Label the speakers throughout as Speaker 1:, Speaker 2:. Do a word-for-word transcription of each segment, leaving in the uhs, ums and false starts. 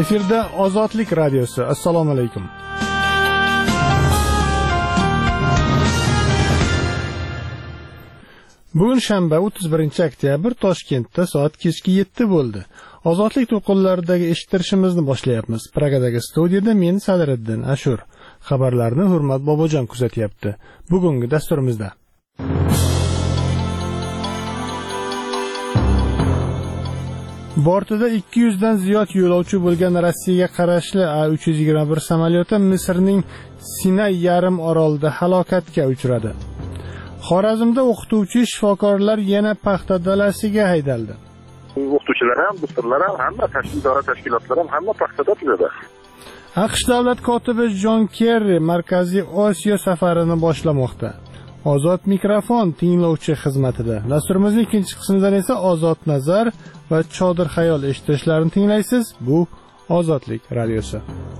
Speaker 1: Efirda Ozodlik radiosi. Assalomu alaykum. Bugun shanba o'ttiz birinchi oktyabr, Toshkentda soat kechki yetti bo'ldi. Ozodlik to'lqinlaridagi eshittirishimizni boshlayapmiz. Pragadagi studiyada men Sadiriddin Ashur. Xabarlarni Hurmat Bobojon kuzatyapti. Bugungi dasturimizda bortida ikki yuz dan ziyod yo'lovchi bo'lgan Rossiyaga qarashli A uch yuz yigirma bir samolyoti Misrning Sinay yarim orolida halokatga uchradi. Xorazmda o'qituvchi shifokorlar yana paxta dalasiga haydaldi.
Speaker 2: O'qituvchilar ham, dostlar ham, hamma tashkilotlar, tashkilotlar ham hamma paxtada turadi.
Speaker 1: AQSh davlat kotibi Jon Kerri Markaziy Osiyo safarini boshlamoqda. Ozod mikrofon tinglovchi xizmatida. Dasturimizning ikkinchi qismidan esa Ozod nazar va Chodir xayol eshittishlarini tinglaysiz. Bu Ozodlik radiosi.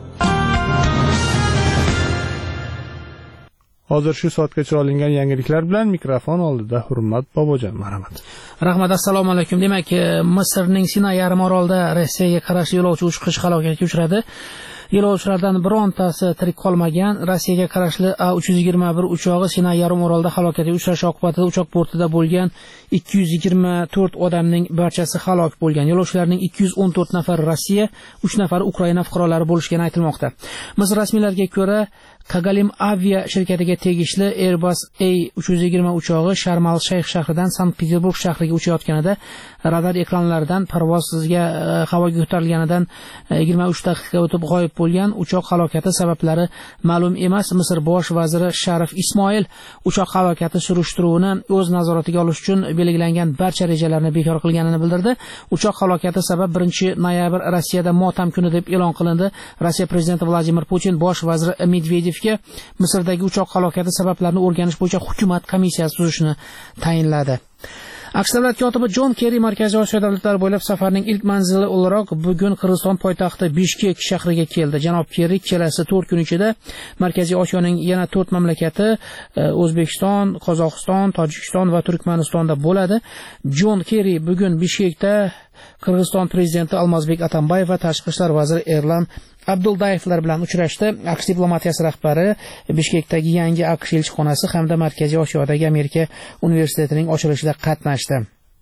Speaker 1: Hozir shu soatgacha olingan yangiliklar bilan mikrofon oldida Hurmat Bobojon. Marhamat.
Speaker 3: Rahmat, assalomu alaykum. Demak, Misrning Sinay yarim orolida Rossiyaga qarashli yo'lovchi uchish halokatga uchradi. Yo'lovchilardan birontasi tirik qolmagan. Rossiyaga qarashli A uch yuz yigirma bir uchog'i Sinay yarim orolida halokatga uchrashi oqibatida uchoq bortida bo'lgan ikki yuz yigirma to'rt odamning barchasi halok bo'lgan. Yo'lovchilarning ikki yuz o'n to'rt nafari Rossiya, uch nafari Ukraina fuqarolari bo'lishgani aytilmoqda. Misr rasmiylariga ko'ra, Kagalim Avia shirkatiga tegishli Airbus A uch yuz yigirma uchog'i Sharm-el-Shayx shahridan Sankt-Peterburg shahriga uchayotganida radar ekranlaridan parvozga havoga ko'tarilganidan yigirma uch daqiqa o'tib g'oyib bo'lgan. Uchoq halokati sabablari ma'lum emas. Misr bosh vaziri Sharif Ismoil uchoq halokati surishtiruvini o'z nazoratiga olish uchun belgilangan barcha rejalarni bekor qilganini bildirdi. Uchoq halokati sabab birinchi noyabr Rossiyada motam kuni deb e'lon qilindi. Rossiya prezidenti Vladimir Putin bosh vaziri Medvedevga Misrdagi uchoq halokati sabablarini o'rganish bo'yicha hukumat komissiyasi tuzishni tayinladi. AQSh davlat kotibi Jon Kerri Markaziy Osiyo davlatlari bo'ylab safarning ilk manzili o'laroq bugun Qirg'iziston poytaxti Bishkek shahriga keldi. Janob Kerri kelasi to'rt kun ichida Markaziy Osiyoning yana to'rt mamlakati O'zbekiston, Qozog'iston, Tojikiston va Turkmanistonda bo'ladi. Jon Kerri bugun Bishkekda Qirg'iziston prezidenti Almazbek Atambayev va tashqi ishlar vaziri Erlan Abduldayevlar bilan uchrashdi. AQSh diplomatiyasi rahbari Bishkekdagi yangi AQSh elchixonasi hamda Markaziy Osiyodagi Amerika universitetining ochilishida qatnashdi.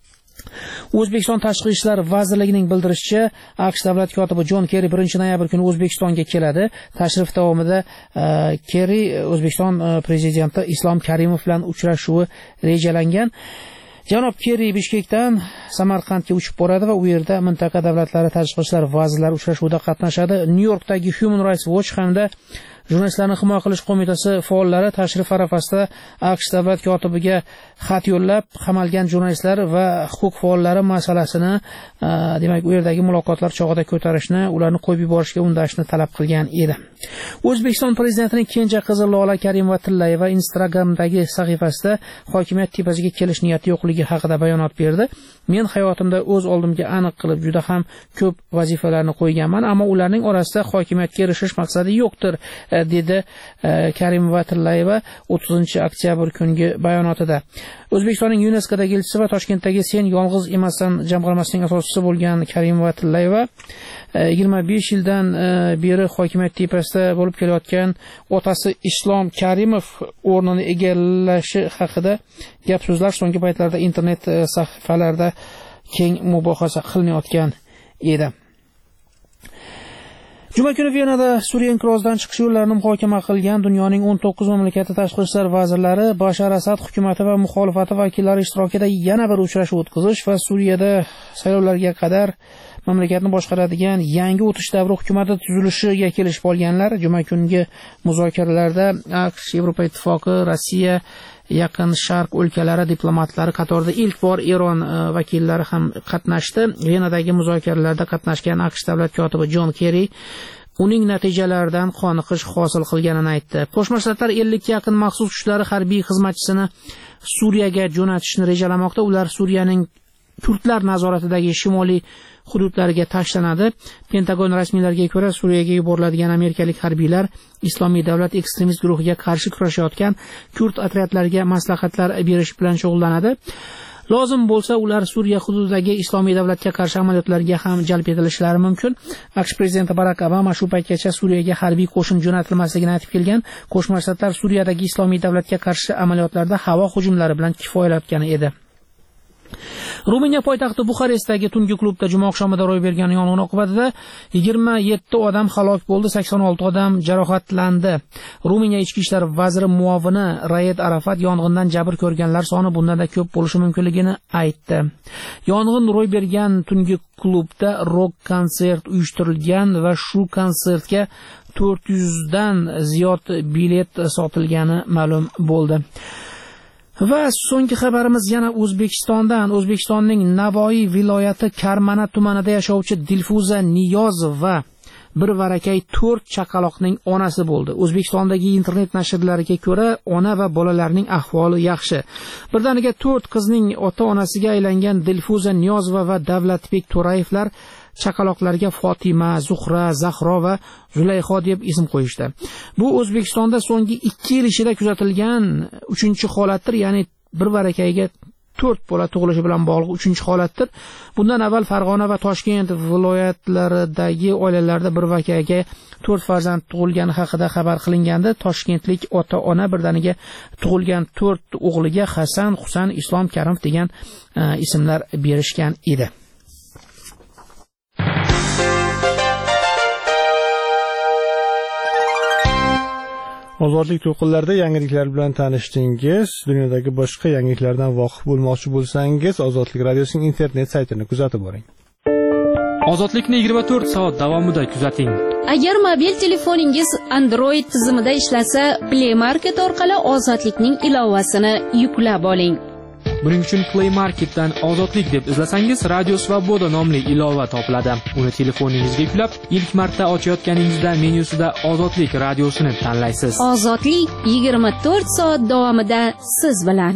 Speaker 3: O'zbekiston tashqi ishlar vazirligining bildirishicha, AQSh davlat kotibi Jon Kerri birinchi noyabr kuni O'zbekistonga keladi. Tashrif davomida Kerri O'zbekiston prezidenti Islom Karimov bilan uchrashuvi rejalangan. Janob Kerri Bishkekdan Samarqandga uchib boradi va u yerda mintaqa davlatlari tashqi ishlar vazirlari uchrashuvida qatnashadi. Nyu-Yorkdagi Human Rights Watch hamda Jurnalistlarni himoya qilish qo'mitasi faollari tashrif arafasida AQSh davlat kotibiga xat yo'llab, qamalgan jurnalistlar va huquq faollari masalasini, demak, u yerdagi muloqotlar chog'ida ko'tarishni, ularni qo'yib yuborishga undashni talab qilgan edi. O'zbekiston prezidentining kenja qizi Lola Karimova-Tillayeva Instagramdagi sahifasida hokimiyat tepasiga kelish niyati yo'qligi haqida bayonot berdi. Men hayotimda o'z oldimga aniq qilib juda ham ko'p vazifalarni qo'yganman, ammo ularning orasida hokimiyatga erishish maqsadi yo'qdir, dedi Karimova-Tillayeva o'ttizinchi oktyabr kungi bayonotida. O'zbekistonning YuNESKOdagi elchisi va Toshkentdagi Sen yolg'iz emassan jamg'armasining asoschisi bo'lgan Karimova-Tillayeva yigirma besh yildan beri hokimiyat tepasida bo'lib kelayotgan otasi Islom Karimov o'rnini egallashi haqida gap so'zlar so'nggi paytlarda internet sahifalarida keng mubohasa qilinayotgan edi. Juma kuni Venada Suriya inqirozidan chiqish yo'llarini muhokama qilgan dunyoning o'n to'qqiz mamlakati tashqi ishlar vazirlari Bashar Asad hukumati va muxolifati vakillari ishtirokida yana bir uchrashuv o'tkazish va Suriyada saylovlarga qadar mamlakatni boshqaradigan yangi o'tish davri hukumati tuzilishiga kelishib olganlar. Juma kungi muzokaralarda AQSh, Yevropa Ittifoqi, Rossiya, Yaqin Sharq o'lkalari diplomatlari qatorida ilk bor Eron vakillari ham qatnashdi. Venadagi muzokaralarda qatnashgan AQSh davlat kotibi Jon Kerri uning natijalaridan qoniqish hosil qilganini aytdi. Qo'shma Shtatlar ellikka yaqin maxsus kuchlari harbiy xizmatchisini Suriyaga jo'natishni rejalamoqda. Ular Suriyaning kurdlar nazoratidagi shimoliy hududlariga tashlanadi. Pentagon rasmiylariga ko'ra, Suriyaga yuboriladigan amerikalik harbiylar Islomiy davlat ekstremist guruhiga qarshi kurashayotgan kurd otryadlariga maslahatlar berish bilan shug'ullanadi. Lozim bo'lsa ular Suriya hududidagi islomiy davlatga qarshi amaliyotlarga ham jalb etilishlari mumkin. AQSh prezidenti Barak Obama shu paytgacha Suriyaga harbiy qo'shin jo'natilmasligini aytib kelgan. Qo'shma Shtatlar Suriyadagi islomiy davlatga qarshi amaliyotlarda havo hujumlari bilan kifoyalanayotgan edi. Ruminiya poytaxti Buxarestdagi tungi klubda juma oqshomida ro'y bergan yong'in oqibatida yigirma yetti odam halok bo'ldi, sakson olti odam jarohatlandi. Ruminiya ichki ishlar vaziri muovini Raed Arafat yong'indan jabr ko'rganlar soni bundan-da ko'p bo'lishi mumkinligini aytdi. Yong'in ro'y bergan tungi klubda rock konsert uyushtirilgan va shu konsertga to'rt yuz dan ziyod bilet sotilgani ma'lum bo'ldi. Va so'nggi xabarimiz yana O'zbekistondan. O'zbekistonning Navoiy viloyati Karmana tumanida yashovchi Dilfuza Niyozova bir varakay to'rt chaqaloqning onasi bo'ldi. O'zbekistondagi internet nashrlariga ko'ra, ona va bolalarning ahvoli yaxshi. Birdaniga to'rt qizning ota-onasiga aylangan Dilfuza Niyozova va Davlatbek To'rayevlar chaqaloqlarga Fatima, Zuhra, Zahro va Zulayho deb ism qo'yishdi. Bu O'zbekistonda so'nggi ikki yil ichida kuzatilgan uchinchi holatdir, ya'ni bir varakayga to'rt bola tug'ilishi bilan bog'liq uchinchi holatdir. Bundan avval Farg'ona va Toshkent viloyatlaridagi oilalarda bir varakayga to'rt farzand tug'ilgani haqida xabar qilingandi. Toshkentlik ota-ona birdaniga tug'ilgan to'rt o'g'liga Hasan, Husan, Islom Karimov degan uh, ismlar berishgan edi.
Speaker 1: Ozodlik to'lqinlarida yangiliklar bilan tanishdingiz. Dunyodagi boshqa yangiliklardan voqif bo'lmoqchi bo'lsangiz, Ozodlik radiosining internet saytini kuzatib boring.
Speaker 4: Ozodlikni yigirma to'rt soat davomida kuzating.
Speaker 5: Agar mobil telefoningiz Android tizimida ishlasa, Play Market orqali Ozodlikning ilovasini yuklab oling.
Speaker 4: Buning uchun Play Marketdan Ozodlik deb izlasangiz, Radio Svoboda nomli ilova topiladi. Uni telefoningizga yuklab, ilk marta ochayotganingizda menyusida Ozodlik radiosini tanlaysiz.
Speaker 5: Ozodlik yigirma to'rt soat davomida siz bilan.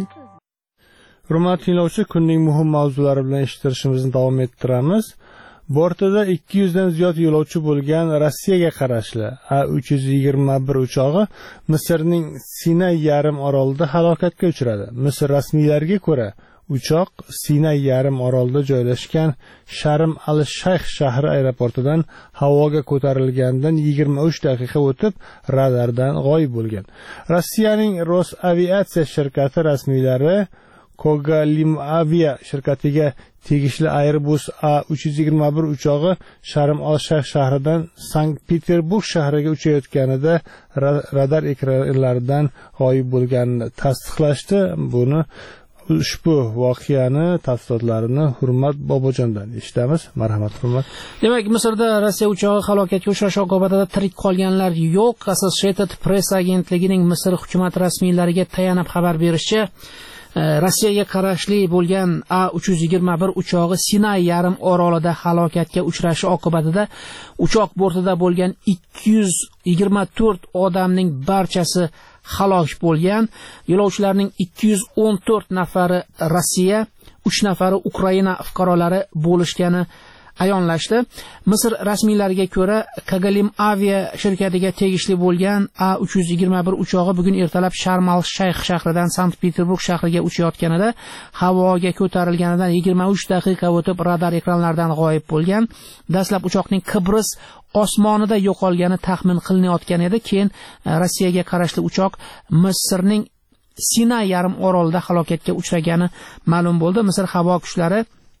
Speaker 1: Hurmatli tinglovchi, kunning muhim mavzulari bilan eshittirishimizni davom ettiramiz. Bortida ikki yuz dan ziyod yo'lovchi bo'lgan Rossiyaga qarashli A uch yuz yigirma bir uchog'i Misrning Sinay yarim orolida halokatga uchradi. Misr rasmiylariga ko'ra, uchoq Sinay yarim orolida joylashgan Sharm al-Shayx shahri aeroportidan havoga ko'tarilgandan yigirma uch daqiqa o'tib radardan g'oyib bo'lgan. Rossiyaning Rosaviatsiya shirkati rasmiylari Kogalim Avia shirkatiga tegishli Airbus A uch yuz yigirma bir uchog'i Sharm al-Shayx shahridan Sankt-Peterburg shahriga uchayotganida radar ekranlaridan g'oyib bo'lganini tasdiqlashdi. Buni ushbu voqeani tafsilotlarini Hurmat Bobojondan eshitamiz. Marhamat Hurmat.
Speaker 3: Demak, Misrda Rossiya uchog'i halokatga uchrashi oqibatida tirik qolganlar yo'q. Associated Press agentligining Misr hukumat rasmiylariga tayanib xabar berishicha, Rossiyaga qarashli bo'lgan A uch yuz yigirma bir uchog'i Sinay yarim orolida halokatga uchrashi oqibatida uchoq bortida bo'lgan ikki yuz yigirma to'rt odamning barchasi halok bo'lgan. Yo'lovchilarning ikki yuz o'n to'rt nafari Rossiya, uch nafari Ukraina fuqarolari bo'lishgani ayonlashdi. Misr rasmiylariga ko'ra, Kogalim Avia shirkatiga tegishli bo'lgan A uch yuz yigirma bir uchog'i bugun ertalab Sharm al-Shayx shahridan Sankt-Peterburg shahriga uchayotganida havoga ko'tarilganidan yigirma uch daqiqa o'tib radar ekranlaridan g'oyib bo'lgan. Dastlab uchoqning Qibros osmonida yo'qolgani taxmin qilinayotgan edi. Keyin Rossiyaga qarashli uchoq Misrning Sinay yarim orolida halokatga uchragani ma'lum bo'ldi. Misr havo kuchlari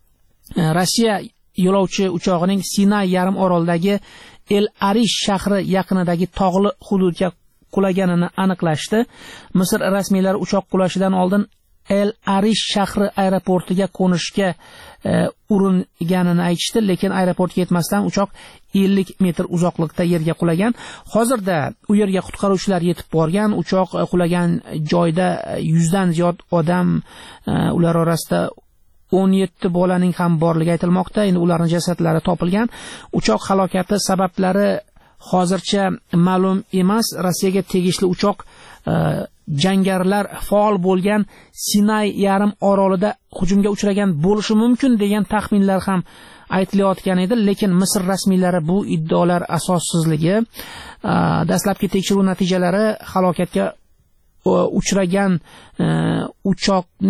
Speaker 3: Rossiya yo'lovchi uchog'ining Sinay yarim orolidagi El Arish shahri yaqinidagi tog'li hududga qulaganini aniqlashdi. Misr rasmiylari uchoq qulashidan oldin El Arish shahri aeroportiga qo'nishga e, uringanini aytishdi, lekin aeroportga yetmasdan uchoq ellik metr uzoqlikda yerga qulagan. Hozirda u yerga qutqaruvchilar yetib borgan. Uchoq qulagan joyda yuzdan ziyod odam, e, ular orasida o'n yetti bolaning ham borligi aytilmoqda. Endi ularning jasadlari topilgan. Uchoq halokati sabablari hozircha ma'lum emas. Rossiyaga tegishli uchoq e, jangarilar faol bo'lgan Sinay yarim orolida hujumga uchragan bo'lishi mumkin degan taxminlar ham aytilayotgan edi, lekin Misr rasmiylari bu iddaolar asossizligi, dastlabki tekshiruv natijalari halokatga uchragan uchoqning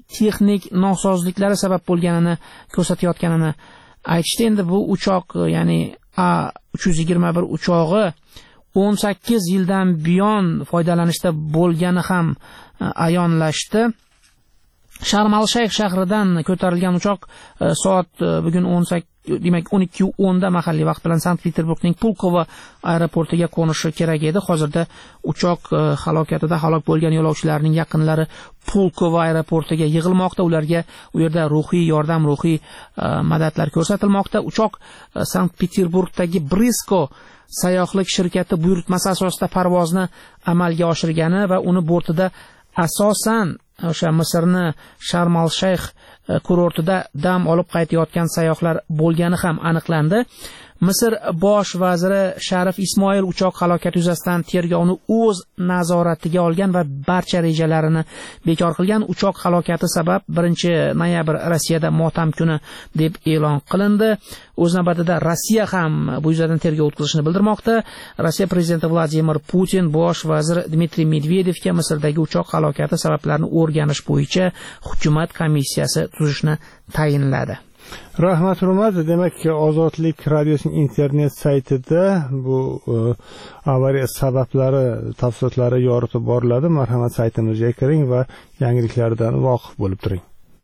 Speaker 3: texnik nosozliklari sabab bo'lganini ko'rsatayotganini aytishdi. Endi bu uchoq, ya'ni A uch yuz yigirma bir uchog'i o'n sakkiz yildan buyon foydalanishda bo'lgani ham ayonlashdi. Sharm al-Shayx shahridan ko'tarilgan uchoq soat bugun o'n sakkiz, demak o'n ikki o'n da mahalliy vaqt bilan Sankt-Peterburgning Pulkovo aeroportiga qo'nishi kerak edi. Hozirda uchoq halokatida halok bo'lgan yo'lovchilarning yaqinlari Pulkovo aeroportiga yig'ilmoqda. Ularga u yerda ruhiy yordam, ruhiy madadlar ko'rsatilmoqda. Uchoq Sankt-Peterburgdagi Brisko sayyohlik shirkati buyurtmasi asosida parvozni amalga oshirgani va uni bortida asosan o'sha Misrni Sharm al-Shayx kurortida dam olib qaytayotgan sayyohlar bo'lgani ham aniqlandi. Misr bosh vaziri Sharif Ismoil uchoq halokati yuzasidan tergovni o'z nazoratiga olgan va barcha rejalarini bekor qilgan. Uchoq halokati sabab birinchi noyabr Rossiyada motam kuni deb e'lon qilindi. O'z navbatida Rossiya ham bu yuzasidan tergov o'tkazishini bildirmoqda. Rossiya prezidenti Vladimir Putin bosh vazir Dmitriy Medvedevga Misrdagi uchoq halokati sabablarini o'rganish bo'yicha hukumat komissiyasi tuzishni tayinladi.
Speaker 1: Rahmat Hurmat, demak Ozodlik radiosining internet saytida bu avariya sabablari, tafsilotlari yoritib boriladi. Marhamat, saytimizga kiring va yangiliklardan voqif bo'lib turing.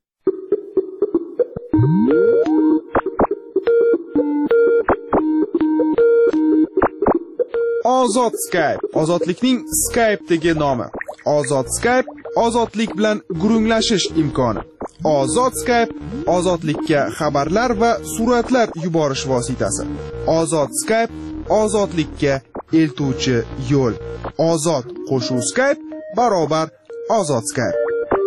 Speaker 6: Ozod Skype, ozodlikning Skype'dagi nomi. Ozod Skype, ozodlik bilan gurunglashish imkoni. Ozod Skype, ozodlikka xabarlar va suratlar yuborish vositasi. Ozod Skype, ozodlikka eltuvchi yo'l. Ozod qo'shuv Skype barobar Ozod Skype.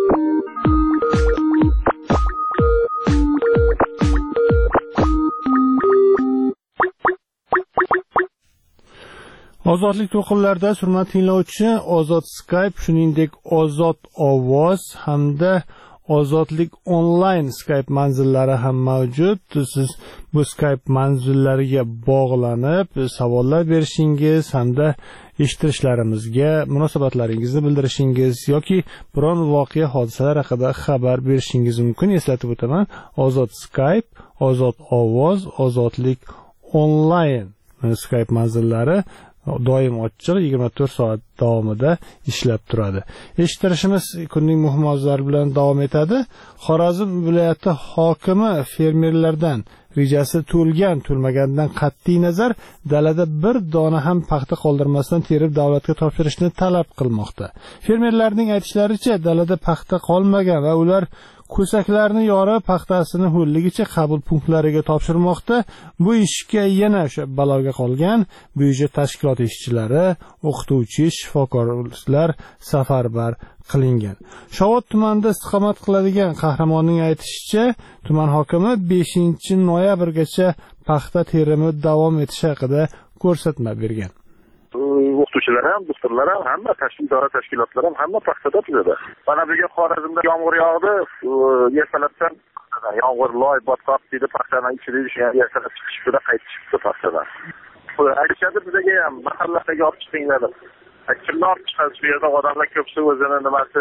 Speaker 1: Ozodlik to'lqinlarida hurmatli tinglovchi, Ozod Skype, shuningdek Ozod ovoz hamda Ozodlik onlayn Skype manzillari ham mavjud. Siz bu Skype manzillariga bog'lanib savollar berishingiz hamda eshittirishlarimizga munosabatlaringizni bildirishingiz yoki biron voqea hodisalar haqida xabar berishingiz mumkin. Eslatib o'taman, Ozod Skype, Ozod ovoz, Ozodlik onlayn Skype manzillari doim ochiq, yigirma to'rt soat davomida ishlab turadi. Eshittirishimiz kunning muhim mavzulari bilan davom etadi. Xorazm viloyati hokimi fermerlardan rejasi to'lgan, to'lmaganidan qat'iy nazar dalada bir dona ham paxta qoldirmasdan terib davlatga topshirishni talab qilmoqda. Fermerlarning aytishlaricha, dalada paxta qolmagan va ular ko'saklarni yorib paxtasini ho'lligicha qabul punktlariga topshirmoqda. Bu ishga yana o'sha baloga qolgan bo'yicha tashkilot ishchilari, o'qituvchi, shifokorlar safarbar qilingan. Shovot tumanida istiqomat qiladigan qahramonning aytishicha, tuman hokimi beshinchi noyabrgacha paxta terimi davom etishi haqida ko'rsatma bergan.
Speaker 2: O'qituvchilar ham, doktorlar ham, hamma tashkil idora tashkilotlar ham hamma paxtada turadi. Mana bugun Xorazmda yomg'ir yog'di, ertalabdan yomg'ir loy botqoq dedi, paxtadan ichida ertalab chiqish bilan qaytib chiqdi paxtadan. Aytishadi bizga ham mahallaga olib chiqinglar. Kimni olib chiqasiz? Bu yerda odamlar ko'psa o'zini nimasi.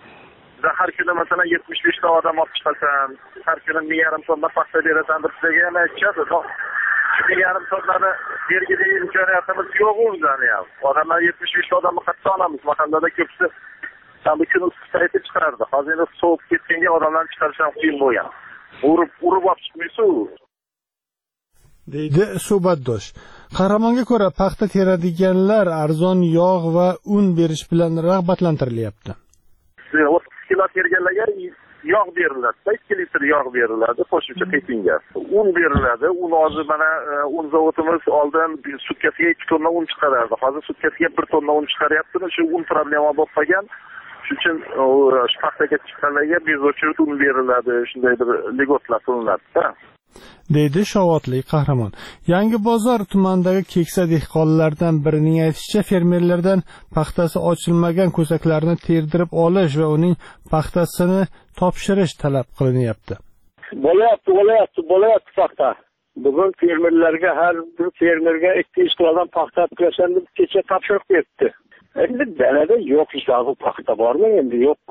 Speaker 2: Biz har kuni masalan yetmish besh ta odam olib chiqasan, har kuni ming yarim tonna paxta berasan deb sizga ham aytishadi. ming yarim tonnani bergida imkoniyatimiz yo'q o'zani ham. Odamlar yetmish besh ta odamni qattiq olamiz. Mahallada ko'psa shanba kuni saytib chiqardi. Hozir sovuq ketganga odamlarni chiqarish ham qiyin bo'lgan. Urib urib olib chiqmaysiz.
Speaker 1: deydi suhbatdosh. Qahramonga ko'ra paxta teradiganlar arzon yog' va un berish bilan rag'batlantirilyapti.
Speaker 2: o'ttiz kilo terganlarga yog' beriladi, ikki litr yog' beriladi, qo'shimcha qiyinga. Un beriladi. Un hozir mana un zavodimiz oldin sutkasiga ikki tonna un chiqarardi. Hozir sutkasiga bir tonna un chiqaryapti. Shu un problema bo'lib qolgan. Shuning uchun paxtaga chiqqanlarga bezovchi un beriladi, shunday bir ligotlar qilinadi.
Speaker 1: deydi Shovotli qahramon. Yangi bozor tumanidagi keksa dehqonlardan birining aytishicha, fermerlardan paxtasi ochilmagan ko'saklarni terdirib olish va uning paxtasini topshirish talab qilinyapti.
Speaker 7: Bo'layapti, bo'layapti, bo'layapti paxta. Bugun fermerlarga har bir fermerga ikki yuz kilodan paxta to'lasam deb kecha topshiriq berdi. Endi dalada yo'q ishlar, paxta bormi endi? Yo'q-ku.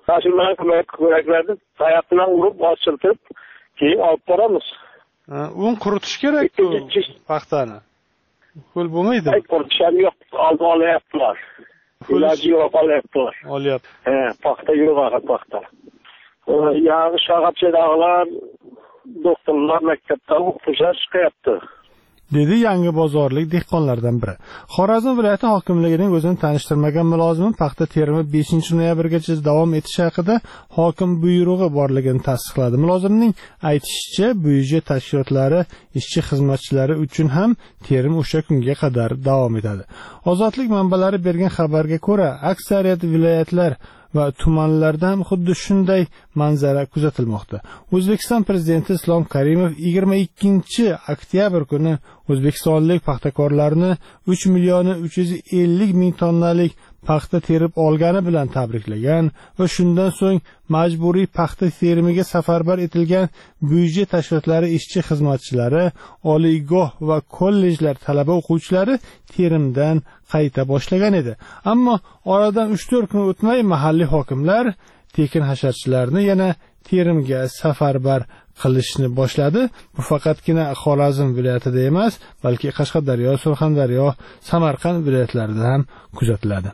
Speaker 7: Mashin bilan ko'raklarni tayoq bilan urib, ochiltirib, keyin olib boramiz.
Speaker 1: Un quritish kerak-ku paxtani. Qo'l bo'lmaydi.
Speaker 7: Ay, quritish yo'q, olib olyaptilar. Iloji yo'q olyaptilar.
Speaker 1: Olyapti.
Speaker 7: Ha, paxta yo'q, paxta. Ya'ni shag'abchilar, doktorlar maktabdan o'qituvchilar chiqyapti.
Speaker 1: dedi Yangi bozorlik dehqonlardan biri. Xorazm viloyati hokimligining o'zini tanishtirmagan mulozimi paxta terimi beshinchi noyabrgacha davom etishi haqida hokim buyrug'i borligini tasdiqladi. Mulozimning aytishicha, byudjet tashkilotlari ishchi xizmatchilari uchun ham terim o'sha kunga qadar davom etadi. Ozodlik manbalari bergan xabarga ko'ra, aksariyat viloyatlar va tumanlarda ham xuddi shunday manzara kuzatilmoqda. O'zbekiston prezidenti Islom Karimov yigirma ikkinchi oktyabr kuni o'zbekistonlik paxtakorlarni uch million uch yuz ellik ming tonnalik paxta terib olgani bilan tabriklagan va shundan so'ng majburiy paxta terimiga safarbar etilgan byudjet tashkilotlari ishchi xizmatchilari, oliygoh va kollejlar talaba o'quvchilari terimdan qayta boshlagan edi. Ammo oradan uch to'rt kun o'tmay mahalliy hokimlar tekin hasharchilarni yana terimga safarbar qilishni boshladi. Bu faqatgina Xorazm viloyatida emas, balki Qashqadaryo, Surxondaryo, Samarqand viloyatlarida ham kuzatiladi.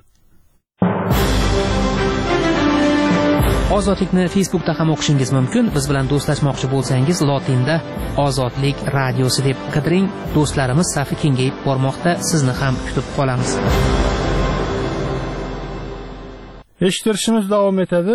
Speaker 3: Ozodlikni Facebookda ham o'qishingiz mumkin. Biz bilan do'stlashmoqchi bo'lsangiz, lotinda Ozodlik radiosi deb qidiring. Do'stlarimiz safi kengayib bormoqda. Sizni ham kutib qolamiz.
Speaker 1: Eshittirishimiz davom etadi.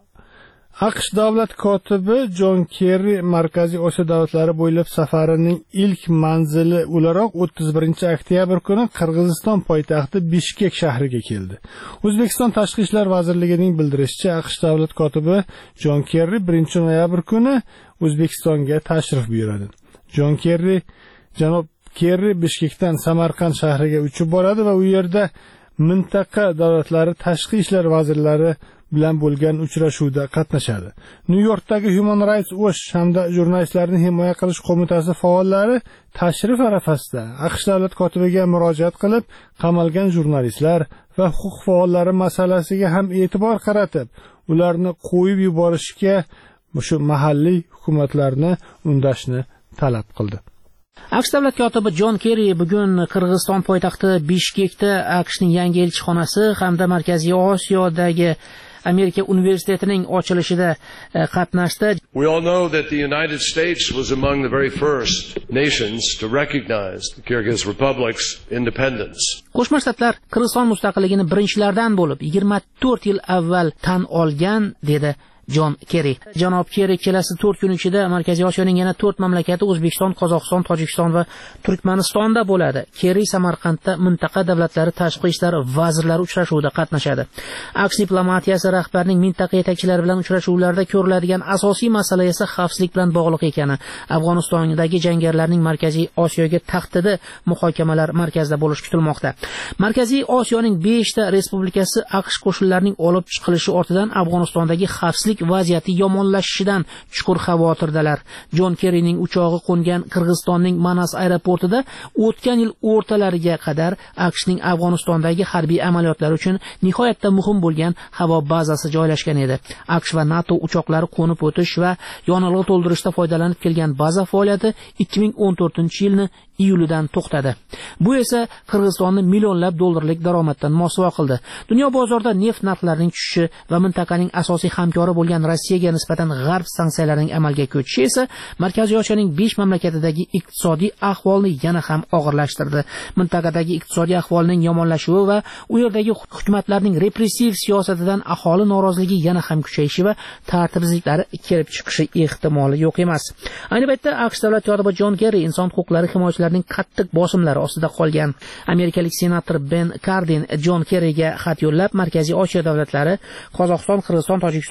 Speaker 1: AQSh davlat kotibi Jon Kerri Markaziy Osiyo davlatlari bo'ylab safarining ilk manzili o'laroq o'ttiz birinchi oktyabr kuni Qirg'iziston poytaxti Bishkek shahriga keldi. O'zbekiston Tashqi ishlar vazirligining bildirishicha, AQSh davlat kotibi Jon Kerri birinchi noyabr kuni O'zbekistonga tashrif buyuradi. Jon Kerri janob Kerri Bishkekdan Samarqand shahriga uchib boradi va u yerda mintaqa davlatlari tashqi ishlar vazirlari bilan bo'lgan uchrashuvda qatnashadi. Nyu-Yorkdagi Human Rights Watch hamda jurnalistlarni himoya qilish qo'mitasi faollari tashrif arafasida AQSh davlat kotibiga murojaat qilib, qamalgan jurnalistlar va huquq faollari masalasiga ham e'tibor qaratib, ularni qo'yib yuborishga shu mahalliy hukumatlarni undashni talab qildi.
Speaker 3: AQSh davlat kotibi Jon Kerri bugun Qirg'iziston poytaxti Bishkekda AQShning yangi elchixonasi hamda Markaziy Osiyodagi Amerika universitetining ochilishida qatnashdi.
Speaker 8: We all know that the United States was among the very first nations to recognize the Kyrgyz Republic's independence.
Speaker 3: Qo'shma Shtatlar Qirg'iziston mustaqilligini birinchilardan bo'lib yigirma to'rt yil avval tan olgan, dedi Jon Kerri. Janob Kerri kelasi to'rt kun ichida Markaziy Osiyoning yana to'rt mamlakati O'zbekiston, Qozog'iston, Tojikiston va Turkmanistonda bo'ladi. Kerri Samarqandda mintaqa davlatlari tashqi ishlar vazirlari uchrashuvida qatnashadi. AQSh diplomatiyasi rahbarining mintaqa yetakchilari bilan uchrashuvlarda ko'riladigan asosiy masala esa xavfsizlik bilan bog'liq ekani. Afg'onistondagi jangarilarning Markaziy Osiyoga tahdidi muhokamalar markazida bo'lishi kutilmoqda. Markaziy Osiyoning beshta respublikasi AQSh qo'shinlarining olib chiqilishi ortidan Afg'onistondagi xavfsizlik vaziyati yomonlashishidan chuqur xavotirdalar. Jon Kerrining uchog'i qo'ngan Qirg'izistonning Manas aeroportida o'tgan yil o'rtalariga qadar AQShning Afg'onistondagi harbiy amaliyotlari uchun nihoyatda muhim bo'lgan havo bazasi joylashgan edi. AQSh va NATO uchoqlari qo'nib o'tish va yonilg'i to'ldirishda foydalanib kelgan baza faoliyati ikki ming o'n to'rtinchi yilni iyulidan to'xtadi. Bu esa Qirg'izistonni millionlab dollarlik daromaddan mosuvo qildi. Dunyo bozorida neft narxlarining tushishi va mintaqaning asosiy hamkori bo'lgan Rossiyaga nisbatan g'arb sanksiyalarining amalga ko'chishi esa Markaziy Osiyoning besh mamlakatidagi iqtisodiy ahvolni yana ham og'irlashtirdi. Mintaqadagi iqtisodiy ahvolning yomonlashuvi va u yerdagi hukumatlarning repressiv siyosatidan aholi noroziligi yana ham kuchayishi va tartibsizliklari kelib chiqishi ehtimoli yo'q emas. Ayni paytda AQSh davlat kotibi Jon Kerri inson huquqlari himoyachilarining qattiq bosimlari ostida qolgan. Amerikalik senator Ben Cardin Jon Kerriga xat yo'llab, Markaziy Osiyo davlatlari Qozog'iston, Qirg'iziston, Tojikiston, Turkmaniston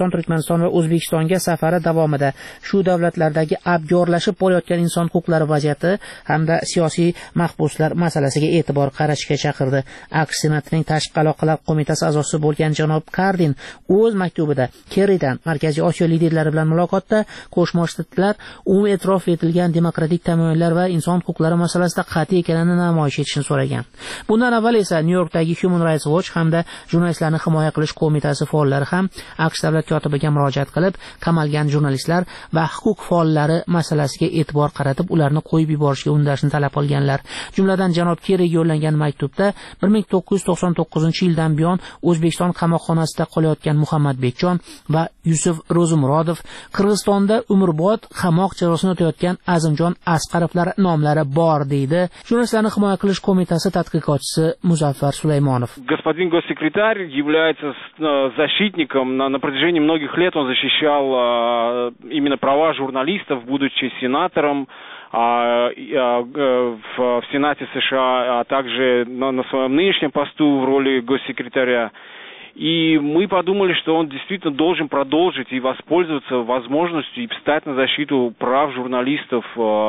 Speaker 3: Qirg'iziston va O'zbekistonga safari davomida shu davlatlardagi abgorlashib borayotgan inson huquqlari vaziyati hamda siyosiy mahbuslar masalasiga e'tibor qaratishga chaqirdi. AQSh Senatining Tashqi aloqalar qo'mitasi a'zosi bo'lgan janob Kardin o'z maktubida Kerridan Markaziy Osiyo liderlari bilan muloqotda Qo'shma Shtatlar umumiy e'tirof etilgan demokratik tamoyillar va inson huquqlari masalasida qat'iy ekanini namoyish etishni so'ragan. Bundan avval esa Nyu-Yorkdagi Human Rights Watch hamda jurnalistlarni himoya qilish qo'mitasi faollari ham AQSh davlat kotibiga murojaat qilib, qamalgan jurnalistlar va huquq faollari masalasiga e'tibor qaratib, ularni qo'yib yuborishga undashni talab qilganlar. Jumladan janob Kerriga yo'llangan maktubda bir ming to'qqiz yuz to'qson to'qqizinchi yildan buyon O'zbekiston qamoqxonasida qolayotgan Muhammadbekjon va Yusuf Ro'zimurodov, Qirg'izistonda umrbod qamoq jazosini o'tayotgan Azimjon Asqarovlar nomlari bor deydi Jurnalistlarni himoya qilish qo'mitasi tadqiqotchisi Muzaffar Sulaymonov.
Speaker 9: Господин госсекретарь является защитником. На, на протяжении многих лет он защищал а, именно права журналистов, будучи сенатором а, а, в, в Сенате США, а также на, на своем нынешнем посту в роли госсекретаря. И мы подумали, что он действительно должен продолжить и воспользоваться возможностью и встать на защиту прав журналистов.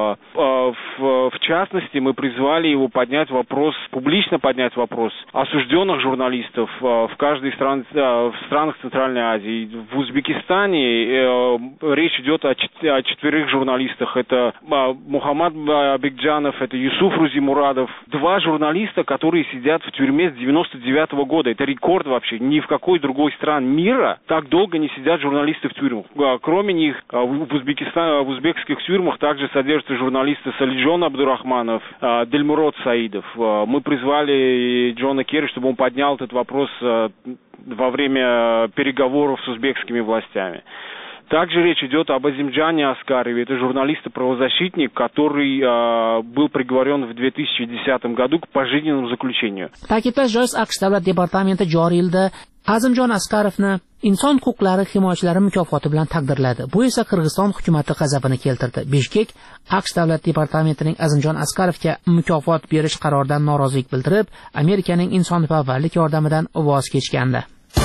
Speaker 9: В частности, мы призвали его поднять вопрос, публично поднять вопрос осужденных журналистов в каждой стране, в странах Центральной Азии. В Узбекистане речь идет о четверых журналистах. Это Мухаммад Бекджанов, это Юсуф Розимурадов. Два журналиста, которые сидят в тюрьме с девяносто девятого года. Это рекорд вообще. Ни в какой другой стране мира так долго не сидят журналисты в тюрьмах. Кроме них, в Узбекистане, в узбекских тюрьмах также содержатся журналисты Салиджон Абдурахманов, Дельмурод Саидов. Мы призвали Джона Керри, чтобы он поднял этот вопрос во время переговоров с узбекскими властями. Также речь идет об Азимджане Аскарове. Это журналист и правозащитник, который э, был приговорен в две тысячи десятом году к пожизненному заключению.
Speaker 3: Ta'kidlash joiz, AQSh davlat departamenti joriy yilda Azimjon Askarovni inson huquqlari himoyachilari mukofoti bilan taqdirladi. Bu esa Qirg'iziston hukumati g'azabini keltirdi. Bishkek AQSh davlat departamentining Azimjon Askarovga mukofot berish qaroridan norozilik bildirib, Amerikaning insonparvarlik yordamidan voz kechgandi.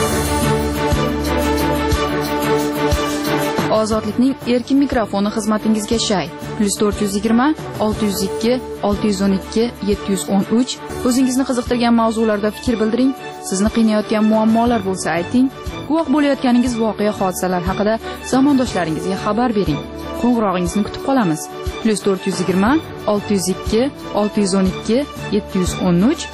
Speaker 10: Ozodlikning erkin mikrofoni xizmatingizga shay. plus to'rt yuz yigirma olti yuz ikki olti yuz o'n ikki yetti yuz o'n uch. O'zingizni qiziqtirgan mavzularda fikr bildiring. Sizni qiynayotgan muammolar bo'lsa ayting. Guvoh bo'layotganingiz voqea hodisalar haqida zamondoshlaringizga xabar bering. Qo'ng'irog'ingizni kutib qolamiz. plus to'rt yuz yigirma olti yuz ikki olti yuz o'n ikki yetti yuz o'n uch.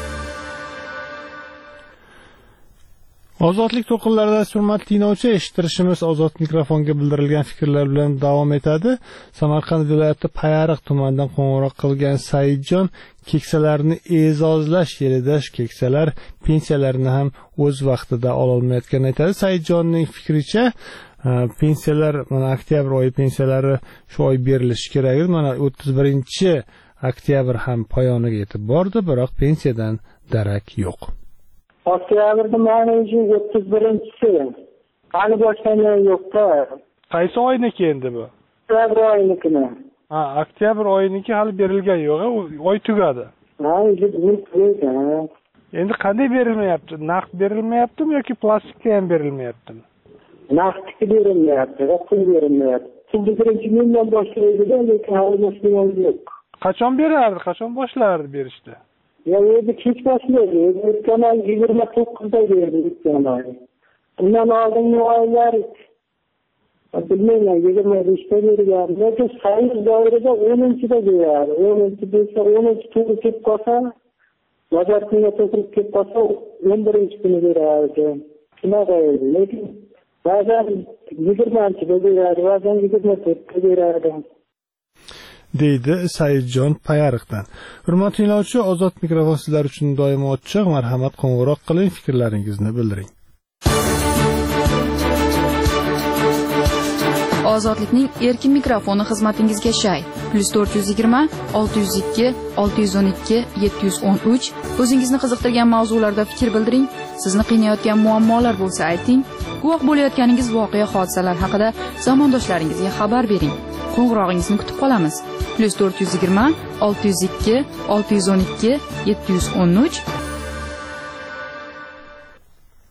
Speaker 1: Ozodlik to'lqinlarida hurmatli tinglovchi, eshittirishimiz ozod mikrofonga bildirilgan fikrlar bilan davom etadi. Samarqand viloyati Payariq tumanidan qo'ng'iroq qilgan Saidjon keksalarni e'zozlash yilida keksalar pensiyalarini ham o'z vaqtida ola olmayotganini aytadi. Saidjonning fikricha, pensiyalar mana oktyabr oyi pensiyalari shu oy berilishi kerak edi. Mana o'ttiz birinchi oktyabr ham poyoniga yetib bordi, biroq pensiyadan darak yo'q.
Speaker 7: Oktyabrda mana shu o'ttiz birinchisi. Hali boshlangan yo'q-da.
Speaker 1: Qaysi oyniki endi bu?
Speaker 7: Oktyabr oyinikini.
Speaker 1: Ha, oktyabr oyiniki hali berilgan yo'q, oy tugadi.
Speaker 7: Ha, endi
Speaker 1: Endi qanday berilmayapti? Naqd berilmayaptimi yoki plastikka ham berilmayaptimi?
Speaker 7: Naqdga berilmayapti, pul berilmayapti. Pulni birinchi kundan boshlaydi-da, lekin hali boshlangan yo'q.
Speaker 1: Qachon berardi? Qachon boshlardi berishdi?
Speaker 7: Ya endi kech boshlaydi. O'tgan oy yigirma to'qqizda berdi o'tgan oy. Undan oldingi oylar bilmayman, yigirma beshda bergan. Lekin sayil doirada o'ninchida beradi. o'ninchi desa o'ninchi to'g'ri kelib qolsa, bozorga to'g'ri kelib qolsa o'n birinchi kuni beradi. Shunaqa edi. Lekin ba'zan yigirmanchida beradi, ba'zan yigirma to'rtda beradi.
Speaker 1: deydi Saidjon Payariqdan. Hurmatli tinglovchi, ozod mikrofon sizlar uchun doimo ochiq. Marhamat, qo'ng'iroq qiling, fikrlaringizni bildiring.
Speaker 10: Ozodlikning erkin mikrofoni xizmatingizga shay. plus to'rt yuz yigirma olti yuz ikki olti yuz o'n ikki yetti yuz o'n uch. O'zingizni qiziqtirgan mavzularda fikr bildiring. Sizni qiynayotgan muammolar bo'lsa ayting. Guvoh bo'layotganingiz voqea hodisalar haqida zamondoshlaringizga xabar bering. Qo'ng'irog'ingizni kutib qolamiz. plus to'rt yuz yigirma olti yuz ikki olti yuz o'n ikki yetti yuz o'n uch.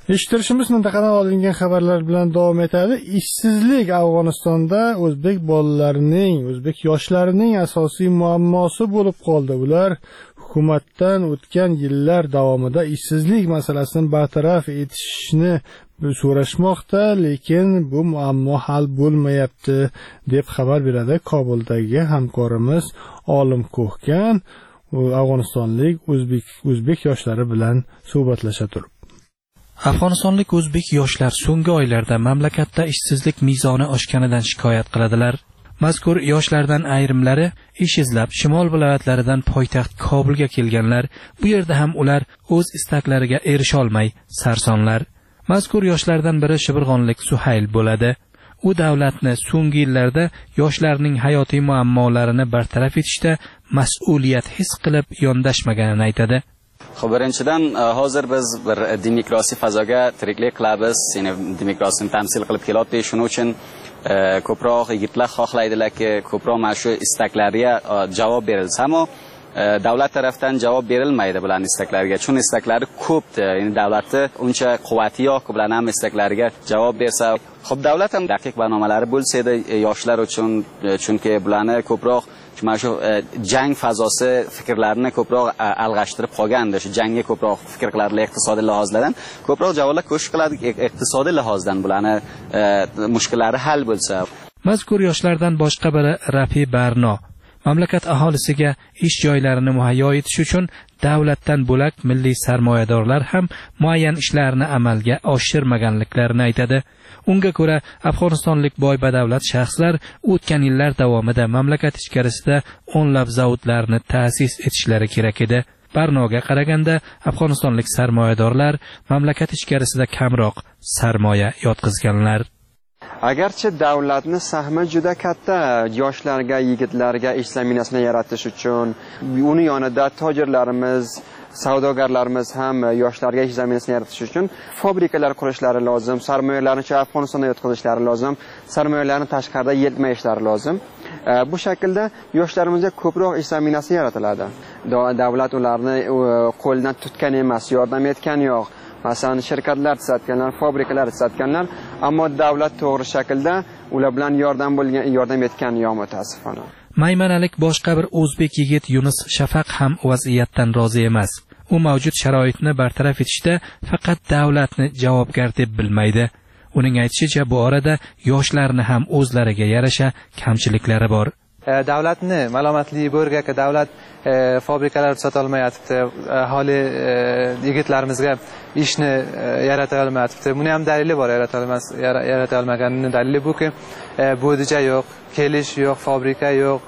Speaker 1: Eshittirishimiz mintaqadan olingan xabarlar bilan davom etadi. Ishsizlik Afg'onistonda o'zbek bolalarining, o'zbek yoshlarining asosiy muammosi bo'lib qoldi. Ular hukumatdan o'tgan yillar davomida ishsizlik masalasini bartaraf etishni so'rashmoqda, lekin bu muammo hal bo'lmayapti deb xabar beradi Kobuldagi hamkorimiz Olim Ko'hkan afg'onistonlik o'zbek o'zbek yoshlari bilan suhbatlasha turib.
Speaker 11: Afg'onistonlik o'zbek yoshlar so'nggi oylarda mamlakatda ishsizlik mezoni oshganidan shikoyat qiladilar. Mazkur yoshlardan ayrimlari ish izlab shimol viloyatlaridan poytaxt Kobulga kelganlar. Bu yerda ham ular o'z istaklariga erisha olmay sarsonlar. Mazkur yoshlardan biri shibirg'onlik Suhayl bo'ladi. U davlatni so'nggi yillarda yoshlarning hayotiy muammolarini bartaraf etishda mas'uliyat his qilib yondashmaganini aytadi.
Speaker 12: Xo'p, birinchidan hozir biz bir demokrasiy fazoga tiriklik qilamiz, ya'ni demokrasiyani tamsil qilib kelyapti. Shuning uchun ko'proq yigitlar xohlaydilarki, ko'proq mana shu istaklarga javob berilsa, ammo davlat tarafdan javob berilmaydi bularning istaklariga. Chunki istaklari ko'pdi. Ya'ni davlatni uncha quvvati yo'q, bularning ham istaklariga javob bersa, xo'p, davlat ham daqiq barnomalari bo'lsa edi yoshlar uchun, chunki bularni ko'proq mana shu jang fazosi fikrlarini ko'proq alg'ashtirib qolgandi. Shu jangga ko'proq fikr qiladilar, iqtisodiy lihozlardan ko'proq javoblar ko'shib qiladi, iqtisodiy lihozdan bularni mushkullari hal bo'lsa.
Speaker 11: Mazkur yoshlardan boshqa biri Rafi Barno mamlakat aholisiga ish joylarini muhayyo etish uchun davlatdan bo'lak milliy sarmoyadorlar ham muayyan ishlarni amalga oshirmaganliklarini aytadi. Unga ko'ra, afg'onistonlik boy badavlat shaxslar o'tgan yillar davomida mamlakat ichkarisida o'nlab zavodlarni ta'sis etishlari kerak edi. Barnoga qaraganda, afg'onistonlik sarmoyadorlar mamlakat ichkarisida kamroq sarmoya yotqizganlar.
Speaker 13: Agarchi davlatning sahmi juda katta yoshlarga, yigitlarga ish zaminasini yaratish uchun, uni yonida tojirlarimiz, savdogarlarimiz ham yoshlarga ish zaminasini yaratish uchun fabrikalar qurishlari lozim, sarmoyalarni Afg'onistonda yotqizishlari lozim, sarmoyalarni tashqarida yetmayishlari lozim. Bu shaklda yoshlarimizga ko'proq ish zaminasi yaratiladi. Davlat ularni qo'ldan tutgan emas, yordam etgan yo'q. Masalan, shirkatlar tuzatganlar, fabrikalar tuzatganlar, ammo davlat to'g'ri shaklda ular bilan yordam bo'lgan, yordam etgan yo'q, mutaasifona.
Speaker 11: Maymanalik boshqa bir o'zbek yigit Yunus Shafaq ham vaziyatdan rozi emas. U mavjud sharoitni bartaraf etishda faqat davlatni javobgar deb bilmaydi. Uning aytishicha, bu orada yoshlarni ham o'zlariga yarasha kamchiliklari bor.
Speaker 14: Davlatni malomatligi bo'rgaki, davlat fabrikalar sota olmayapti, aholi yigitlarimizga ishni yarata olmayapti. Buni ham dalili bor, yarata olmaganining dalili buki, bo'dija yo'q, kelish yo'q, fabrika yo'q.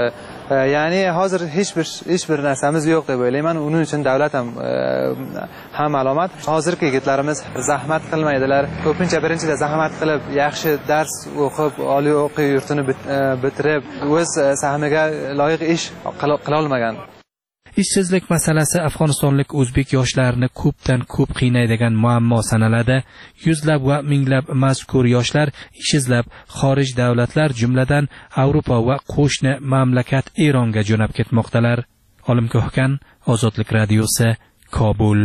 Speaker 14: Ya'ni hozir hech bir hech bir narsamiz yo'q deb o'ylayman. Uning uchun davlat ham ham ma'lumot. Hozirgi yigitlarimiz zahmat qilmaydilar. Ko'pincha birinchida zahmat qilib, yaxshi dars o'qib, oliy o'quv yurtini bitirib, o'z sahmiga loyiq ish qila olmagan.
Speaker 11: Ishsizlik masalasi afg'onistonlik o'zbek yoshlarini ko'pdan ko'p qiynaydigan muammo sanaladi. Yuzlab va minglab mazkur yoshlar ish izlab xorij davlatlar, jumladan Yevropa va qo'shni mamlakat Eronga jo'nab ketmoqdalar. Olim Ko'hkan, Ozodlik radiosi, Kobul.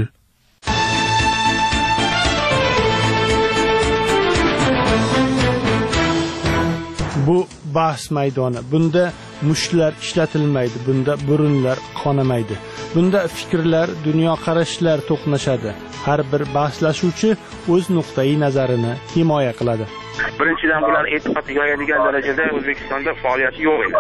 Speaker 1: Bu bahs maydoni. Bunda mushlar ishlatilmaydi, bunda burunlar qonamaydi. Bunda fikrlar, dunyoqarashlar to'qnashadi. Har bir bahslashuvchi o'z nuqtai nazarini himoya qiladi.
Speaker 2: Birinchidan bular e'tiqod yoyadigan darajada O'zbekistonda faoliyati yo'q edi.